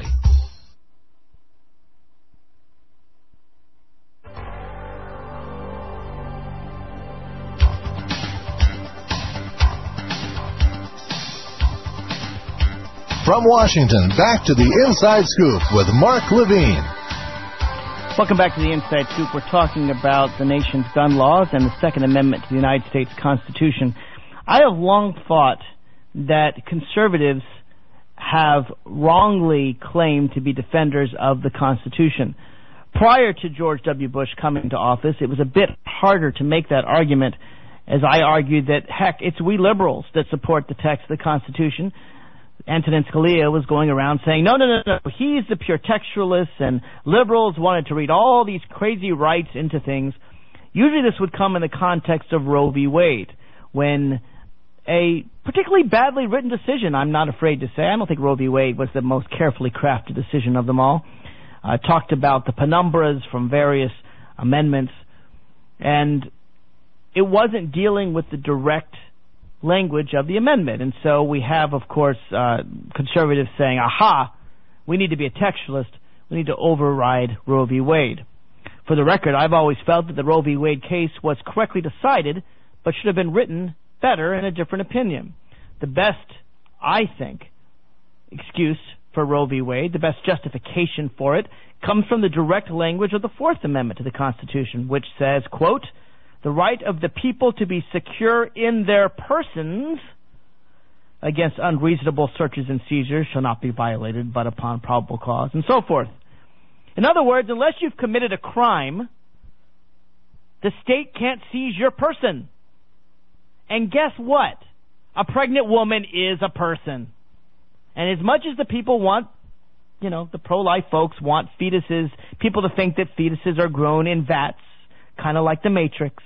From Washington, back to the Inside Scoop with Mark Levine. Welcome back to the Inside Scoop. We're talking about the nation's gun laws and the Second Amendment to the United States Constitution. I have long thought that conservatives have wrongly claimed to be defenders of the Constitution. Prior to George W. Bush coming to office, it was a bit harder to make that argument, as I argued that, heck, it's we liberals that support the text of the Constitution. Antonin Scalia was going around saying, no, he's the pure textualist, and liberals wanted to read all these crazy rights into things. Usually this would come in the context of Roe v. Wade, when a particularly badly written decision, I'm not afraid to say, I don't think Roe v. Wade was the most carefully crafted decision of them all, talked about the penumbras from various amendments, and it wasn't dealing with the direct language of the amendment. And so we have, of course, conservatives saying, aha, we need to be a textualist, we need to override Roe v. Wade. For the record, I've always felt that the Roe v. Wade case was correctly decided, but should have been written better in a different opinion. The best, I think, excuse for Roe v. Wade, the best justification for it, comes from the direct language of the Fourth Amendment to the Constitution, which says, quote, the right of the people to be secure in their persons against unreasonable searches and seizures shall not be violated but upon probable cause, and so forth. In other words, unless you've committed a crime, the state can't seize your person. And guess what? A pregnant woman is a person. And as much as the people want, the pro-life folks want fetuses, people to think that fetuses are grown in vats, kind of like the Matrix,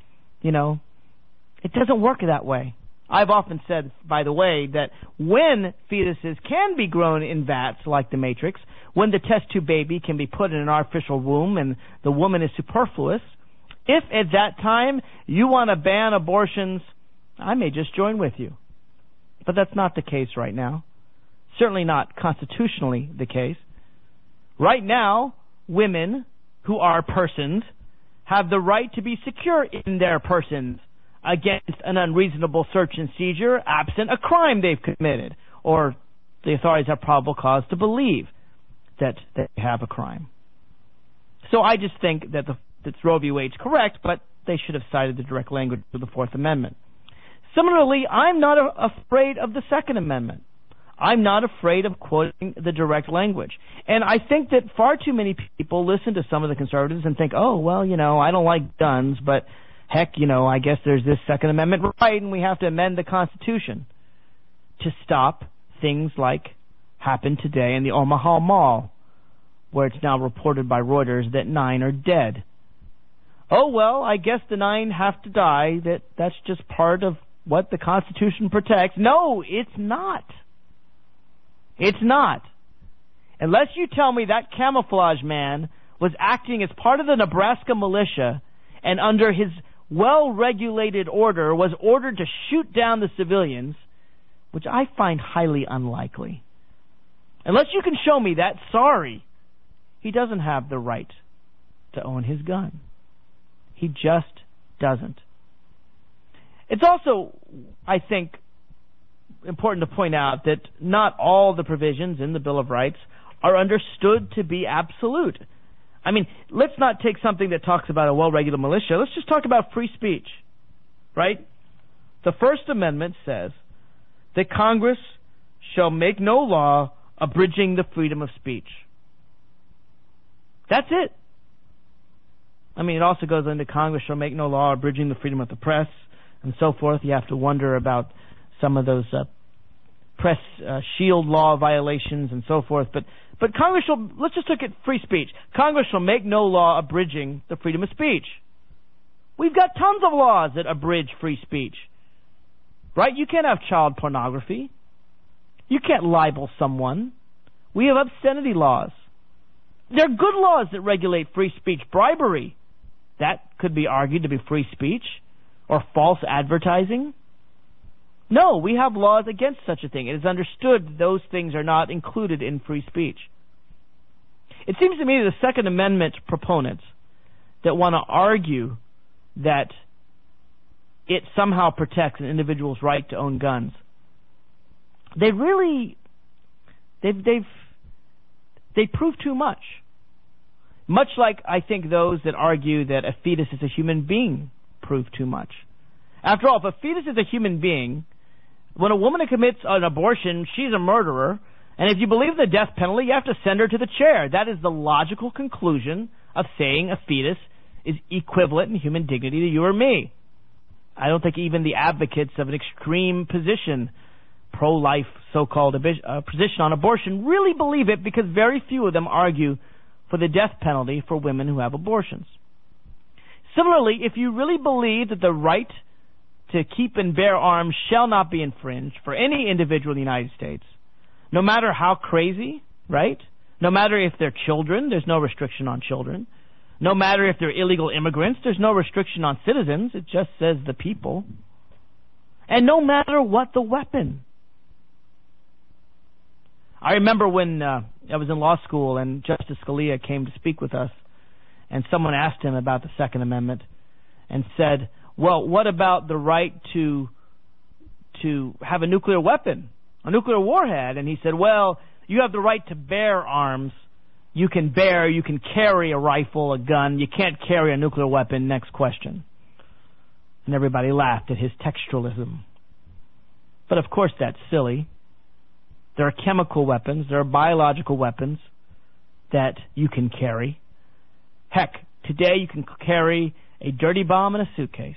it doesn't work that way. I've often said, by the way, that when fetuses can be grown in vats like the Matrix, when the test tube baby can be put in an artificial womb and the woman is superfluous, if at that time you want to ban abortions, I may just join with you. But that's not the case right now. Certainly not constitutionally the case. Right now, women who are persons have the right to be secure in their persons against an unreasonable search and seizure absent a crime they've committed, or the authorities have probable cause to believe that they have a crime. So I just think that Roe v. Wade's correct, but they should have cited the direct language of the Fourth Amendment. Similarly, I'm not afraid of the Second Amendment. I'm not afraid of quoting the direct language. And I think that far too many people listen to some of the conservatives and think, oh, well, I don't like guns, but heck, I guess there's this Second Amendment right, and we have to amend the Constitution to stop things like happened today in the Omaha Mall, where it's now reported by Reuters that 9 are dead. Oh, well, I guess the 9 have to die. That's just part of what the Constitution protects. No, it's not. It's not. Unless you tell me that camouflage man was acting as part of the Nebraska militia and under his well-regulated order was ordered to shoot down the civilians, which I find highly unlikely. Unless you can show me that, sorry, he doesn't have the right to own his gun. He just doesn't. It's also, I think, important to point out that not all the provisions in the Bill of Rights are understood to be absolute. I mean, let's not take something that talks about a well-regulated militia. Let's just talk about free speech, right? The First Amendment says that Congress shall make no law abridging the freedom of speech. That's it. I mean, it also goes into Congress shall make no law abridging the freedom of the press and so forth. You have to wonder about some of those press shield law violations and so forth. But Congress shall, let's just look at free speech. Congress shall make no law abridging the freedom of speech. We've got tons of laws that abridge free speech. Right? You can't have child pornography. You can't libel someone. We have obscenity laws. There are good laws that regulate free speech. Bribery, that could be argued to be free speech. Or false advertising. No, we have laws against such a thing. It is understood those things are not included in free speech. It seems to me that the Second Amendment proponents that want to argue that it somehow protects an individual's right to own guns, they really They prove too much. Much like I think those that argue that a fetus is a human being prove too much. After all, if a fetus is a human being, when a woman commits an abortion, she's a murderer. And if you believe the death penalty, you have to send her to the chair. That is the logical conclusion of saying a fetus is equivalent in human dignity to you or me. I don't think even the advocates of an extreme position, pro-life so-called position on abortion, really believe it, because very few of them argue for the death penalty for women who have abortions. Similarly, if you really believe that the right to keep and bear arms shall not be infringed for any individual in the United States, no matter how crazy, right? No matter if they're children, there's no restriction on children. No matter if they're illegal immigrants, there's no restriction on citizens. It just says the people. And no matter what the weapon. I remember when I was in law school and Justice Scalia came to speak with us, and someone asked him about the Second Amendment and said, well, what about the right to have a nuclear weapon, a nuclear warhead? And he said, well, you have the right to bear arms. You can carry a rifle, a gun. You can't carry a nuclear weapon. Next question. And everybody laughed at his textualism. But of course that's silly. There are chemical weapons. There are biological weapons that you can carry. Heck, today you can carry a dirty bomb in a suitcase.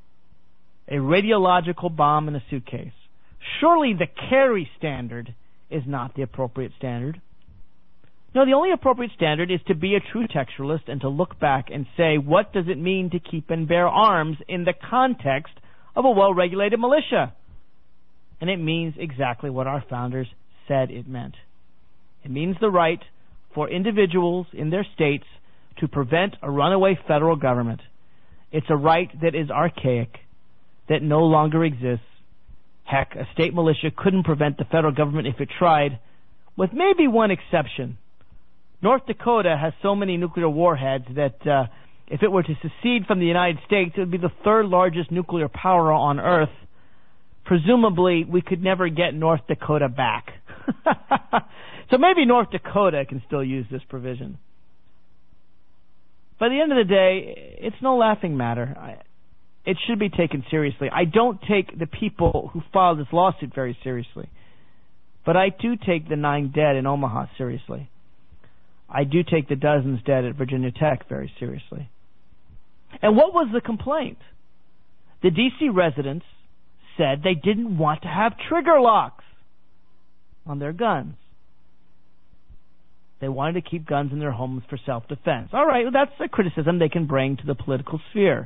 A radiological bomb in a suitcase. Surely the carry standard is not the appropriate standard. No, the only appropriate standard is to be a true textualist and to look back and say, what does it mean to keep and bear arms in the context of a well-regulated militia? And it means exactly what our founders said it meant. It means the right for individuals in their states to prevent a runaway federal government. It's a right that is archaic, that no longer exists. Heck, a state militia couldn't prevent the federal government if it tried, with maybe one exception. North Dakota has so many nuclear warheads that if it were to secede from the United States, it would be the third largest nuclear power on Earth. Presumably, we could never get North Dakota back. So maybe North Dakota can still use this provision. By the end of the day, it's no laughing matter. It should be taken seriously. I don't take the people who filed this lawsuit very seriously. But I do take the 9 dead in Omaha seriously. I do take the dozens dead at Virginia Tech very seriously. And what was the complaint? The D.C. residents said they didn't want to have trigger locks on their guns. They wanted to keep guns in their homes for self-defense. All right, well, that's a criticism they can bring to the political sphere.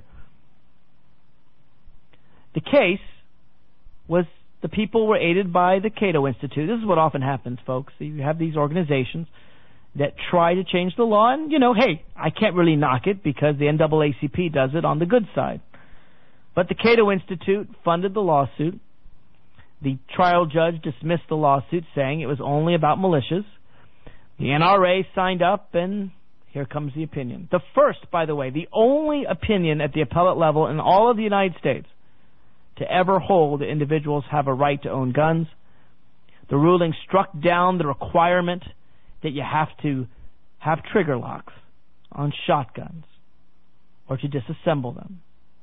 The case was the people were aided by the Cato Institute. This is what often happens, folks. You have these organizations that try to change the law, and, hey, I can't really knock it because the NAACP does it on the good side. But the Cato Institute funded the lawsuit. The trial judge dismissed the lawsuit, saying it was only about militias. The NRA signed up, and here comes the opinion. The first, by the way, the only opinion at the appellate level in all of the United States to ever hold that individuals have a right to own guns. The ruling struck down the requirement that you have to have trigger locks on shotguns or to disassemble them.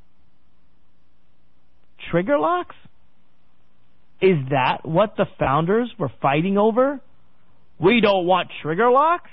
Trigger locks? Is that what the founders were fighting over? We don't want trigger locks?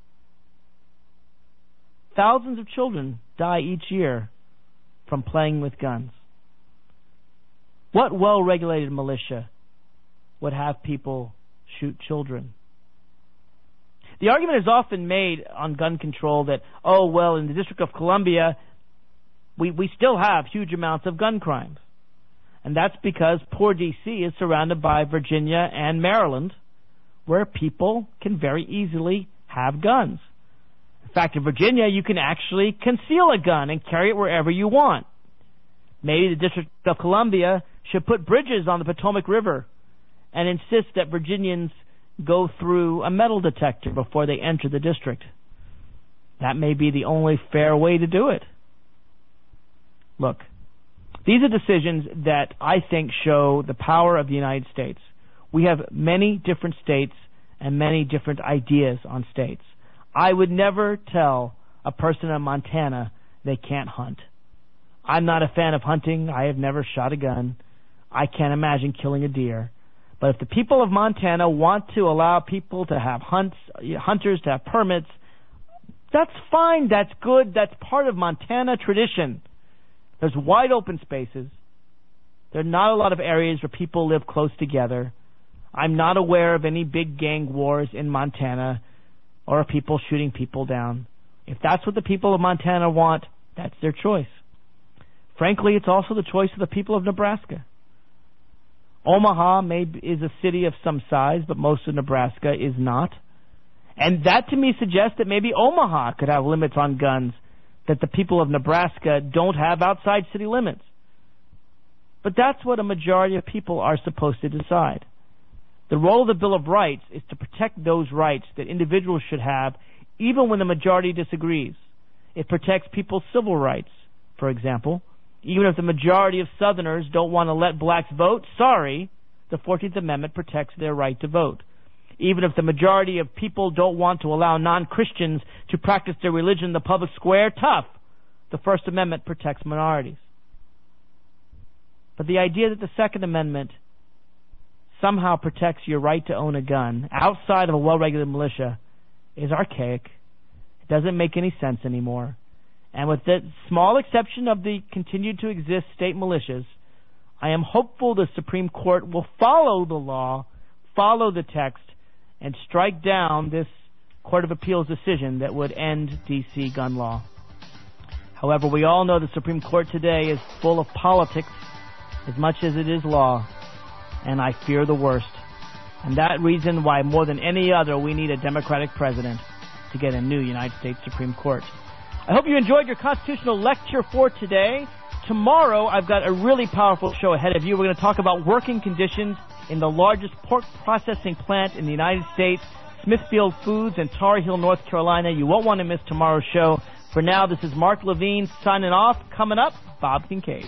Thousands of children die each year from playing with guns. What well-regulated militia would have people shoot children? The argument is often made on gun control that, in the District of Columbia, we still have huge amounts of gun crimes. And that's because poor D.C. is surrounded by Virginia and Maryland, where people can very easily have guns. In fact, in Virginia, you can actually conceal a gun and carry it wherever you want. Maybe the District of Columbia should put bridges on the Potomac River and insist that Virginians go through a metal detector before they enter the district. That may be the only fair way to do it. Look, these are decisions that I think show the power of the United States. We have many different states and many different ideas on states. I would never tell a person in Montana they can't hunt. I'm not a fan of hunting. I have never shot a gun. I can't imagine killing a deer. But if the people of Montana want to allow people to have hunters to have permits, that's fine. That's good. That's part of Montana tradition. There's wide open spaces. There are not a lot of areas where people live close together. I'm not aware of any big gang wars in Montana or of people shooting people down. If that's what the people of Montana want, that's their choice. Frankly, it's also the choice of the people of Nebraska. Omaha is a city of some size, but most of Nebraska is not. And that to me suggests that maybe Omaha could have limits on guns that the people of Nebraska don't have outside city limits. But that's what a majority of people are supposed to decide. The role of the Bill of Rights is to protect those rights that individuals should have even when the majority disagrees. It protects people's civil rights, for example. Even if the majority of Southerners don't want to let blacks vote, sorry, the 14th Amendment protects their right to vote. Even if the majority of people don't want to allow non-Christians to practice their religion in the public square, tough, the First Amendment protects minorities. But the idea that the Second Amendment somehow protects your right to own a gun outside of a well-regulated militia is archaic. It doesn't make any sense anymore. And with the small exception of the continued to exist state militias, I am hopeful the Supreme Court will follow the law, follow the text, and strike down this Court of Appeals decision that would end D.C. gun law. However, we all know the Supreme Court today is full of politics as much as it is law, and I fear the worst. And that reason why more than any other we need a Democratic president to get a new United States Supreme Court. I hope you enjoyed your constitutional lecture for today. Tomorrow, I've got a really powerful show ahead of you. We're going to talk about working conditions in the largest pork processing plant in the United States, Smithfield Foods in Tar Heel, North Carolina. You won't want to miss tomorrow's show. For now, this is Mark Levine signing off. Coming up, Bob Kincaid.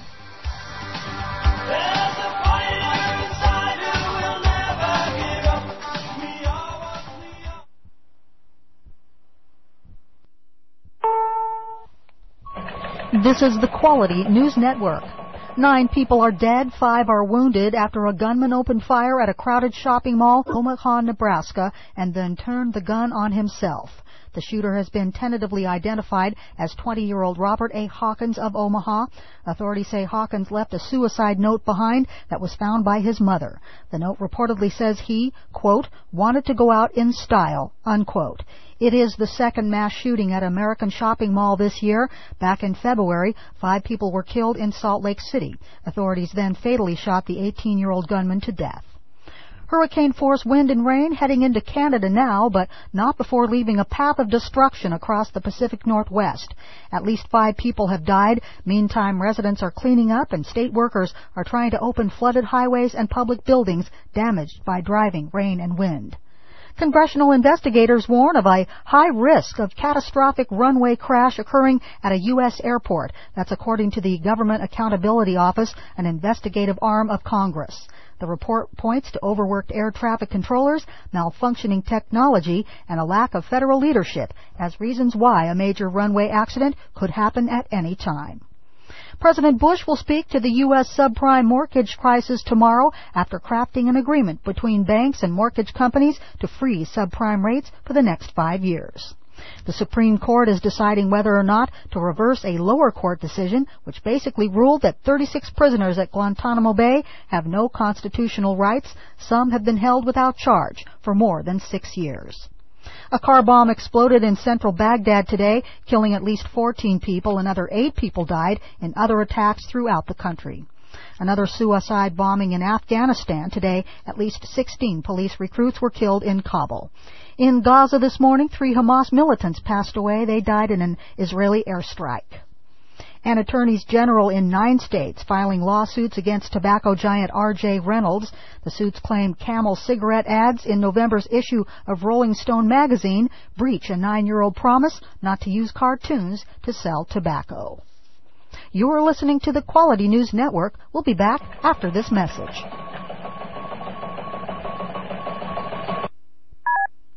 This is the Quality News Network. 9 people are dead, 5 are wounded after a gunman opened fire at a crowded shopping mall in Omaha, Nebraska, and then turned the gun on himself. The shooter has been tentatively identified as 20-year-old Robert A. Hawkins of Omaha. Authorities say Hawkins left a suicide note behind that was found by his mother. The note reportedly says he, quote, wanted to go out in style, unquote. It is the second mass shooting at an American shopping mall this year. Back in February, 5 people were killed in Salt Lake City. Authorities then fatally shot the 18-year-old gunman to death. Hurricane-force wind and rain heading into Canada now, but not before leaving a path of destruction across the Pacific Northwest. At least 5 people have died. Meantime, residents are cleaning up and state workers are trying to open flooded highways and public buildings damaged by driving rain and wind. Congressional investigators warn of a high risk of catastrophic runway crash occurring at a U.S. airport. That's according to the Government Accountability Office, an investigative arm of Congress. The report points to overworked air traffic controllers, malfunctioning technology, and a lack of federal leadership as reasons why a major runway accident could happen at any time. President Bush will speak to the U.S. subprime mortgage crisis tomorrow after crafting an agreement between banks and mortgage companies to freeze subprime rates for the next 5 years. The Supreme Court is deciding whether or not to reverse a lower court decision which basically ruled that 36 prisoners at Guantanamo Bay have no constitutional rights. Some have been held without charge for more than 6 years. A car bomb exploded in central Baghdad today, killing at least 14 people. Another 8 people died in other attacks throughout the country. Another suicide bombing in Afghanistan today. At least 16 police recruits were killed in Kabul. In Gaza this morning, 3 Hamas militants passed away. They died in an Israeli airstrike. And attorneys general in 9 states filing lawsuits against tobacco giant R.J. Reynolds. The suits claim Camel cigarette ads in November's issue of Rolling Stone magazine breach a 9-year-old promise not to use cartoons to sell tobacco. You're listening to the Quality News Network. We'll be back after this message.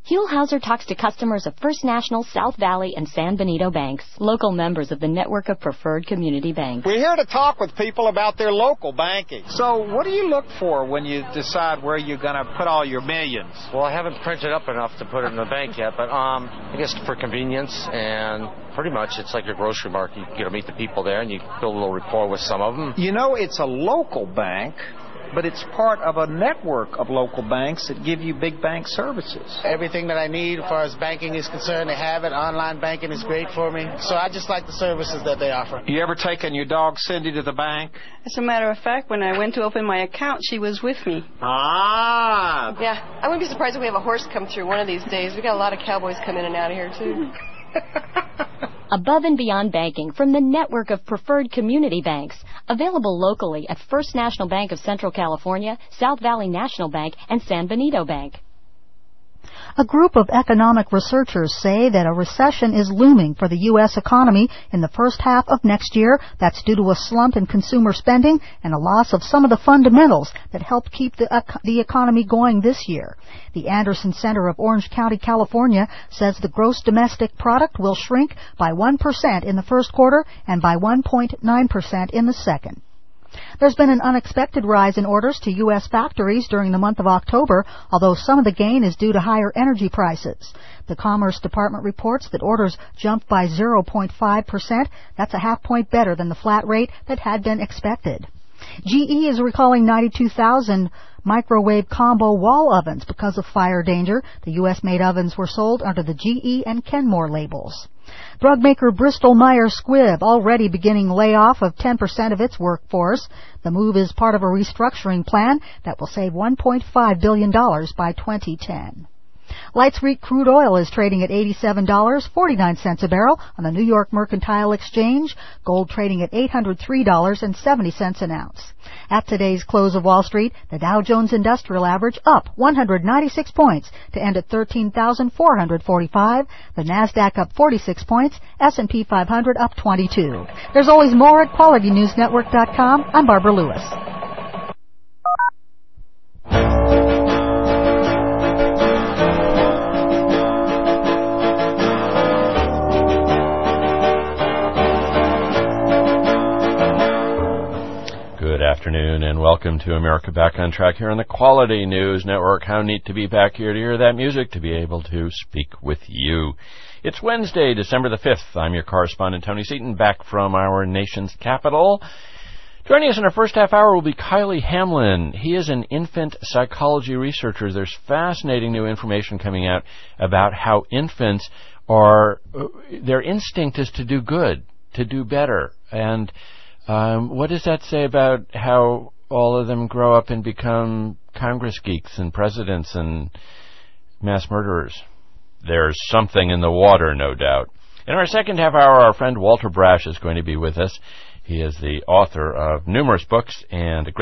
Hugh Hauser talks to customers of First National, South Valley, and San Benito banks, local members of the network of preferred community banks. We're here to talk with people about their local banking. So what do you look for when you decide where you're going to put all your millions? Well, I haven't printed up enough to put it in the bank yet, but I guess for convenience, and pretty much it's like your grocery market. You get to meet the people there and you build a little rapport with some of them. You know, it's a local bank, but it's part of a network of local banks that give you big bank services. Everything that I need as far as banking is concerned, they have it. Online banking is great for me. So I just like the services that they offer. You ever taken your dog Cindy to the bank? As a matter of fact, when I went to open my account, she was with me. Ah! Yeah, I wouldn't be surprised if we have a horse come through one of these days. We got a lot of cowboys come in and out of here, too. Above and Beyond Banking from the network of preferred community banks, available locally at First National Bank of Central California, South Valley National Bank, and San Benito Bank. A group of economic researchers say that a recession is looming for the U.S. economy in the first half of next year. That's due to a slump in consumer spending and a loss of some of the fundamentals that helped keep the economy going this year. The Anderson Center of Orange County, California, says the gross domestic product will shrink by 1% in the first quarter and by 1.9% in the second. There's been an unexpected rise in orders to U.S. factories during the month of October, although some of the gain is due to higher energy prices. The Commerce Department reports that orders jumped by 0.5%. That's a half point better than the flat rate that had been expected. GE is recalling 92,000 microwave combo wall ovens because of fire danger. The U.S.-made ovens were sold under the GE and Kenmore labels. Drug maker Bristol-Myers Squibb already beginning layoff of 10% of its workforce. The move is part of a restructuring plan that will save $1.5 billion by 2010. Light sweet crude oil is trading at $87.49 a barrel on the New York Mercantile Exchange. Gold trading at $803.70 an ounce. At today's close of Wall Street, the Dow Jones Industrial Average up 196 points to end at 13,445. The Nasdaq up 46 points. S&P 500 up 22. There's always more at QualityNewsNetwork.com. I'm Barbara Lewis. Good afternoon and welcome to America Back on Track here on the Quality News Network. How neat to be back here to hear that music, to be able to speak with you. It's Wednesday, December the 5th. I'm your correspondent, Tony Seaton, back from our nation's capital. Joining us in our first half hour will be Kylie Hamlin. He is an infant psychology researcher. There's fascinating new information coming out about how infants their instinct is to do good, to do better. And what does that say about how all of them grow up and become Congress geeks and presidents and mass murderers? There's something in the water, no doubt. In our second half hour, our friend Walter Brash is going to be with us. He is the author of numerous books and a great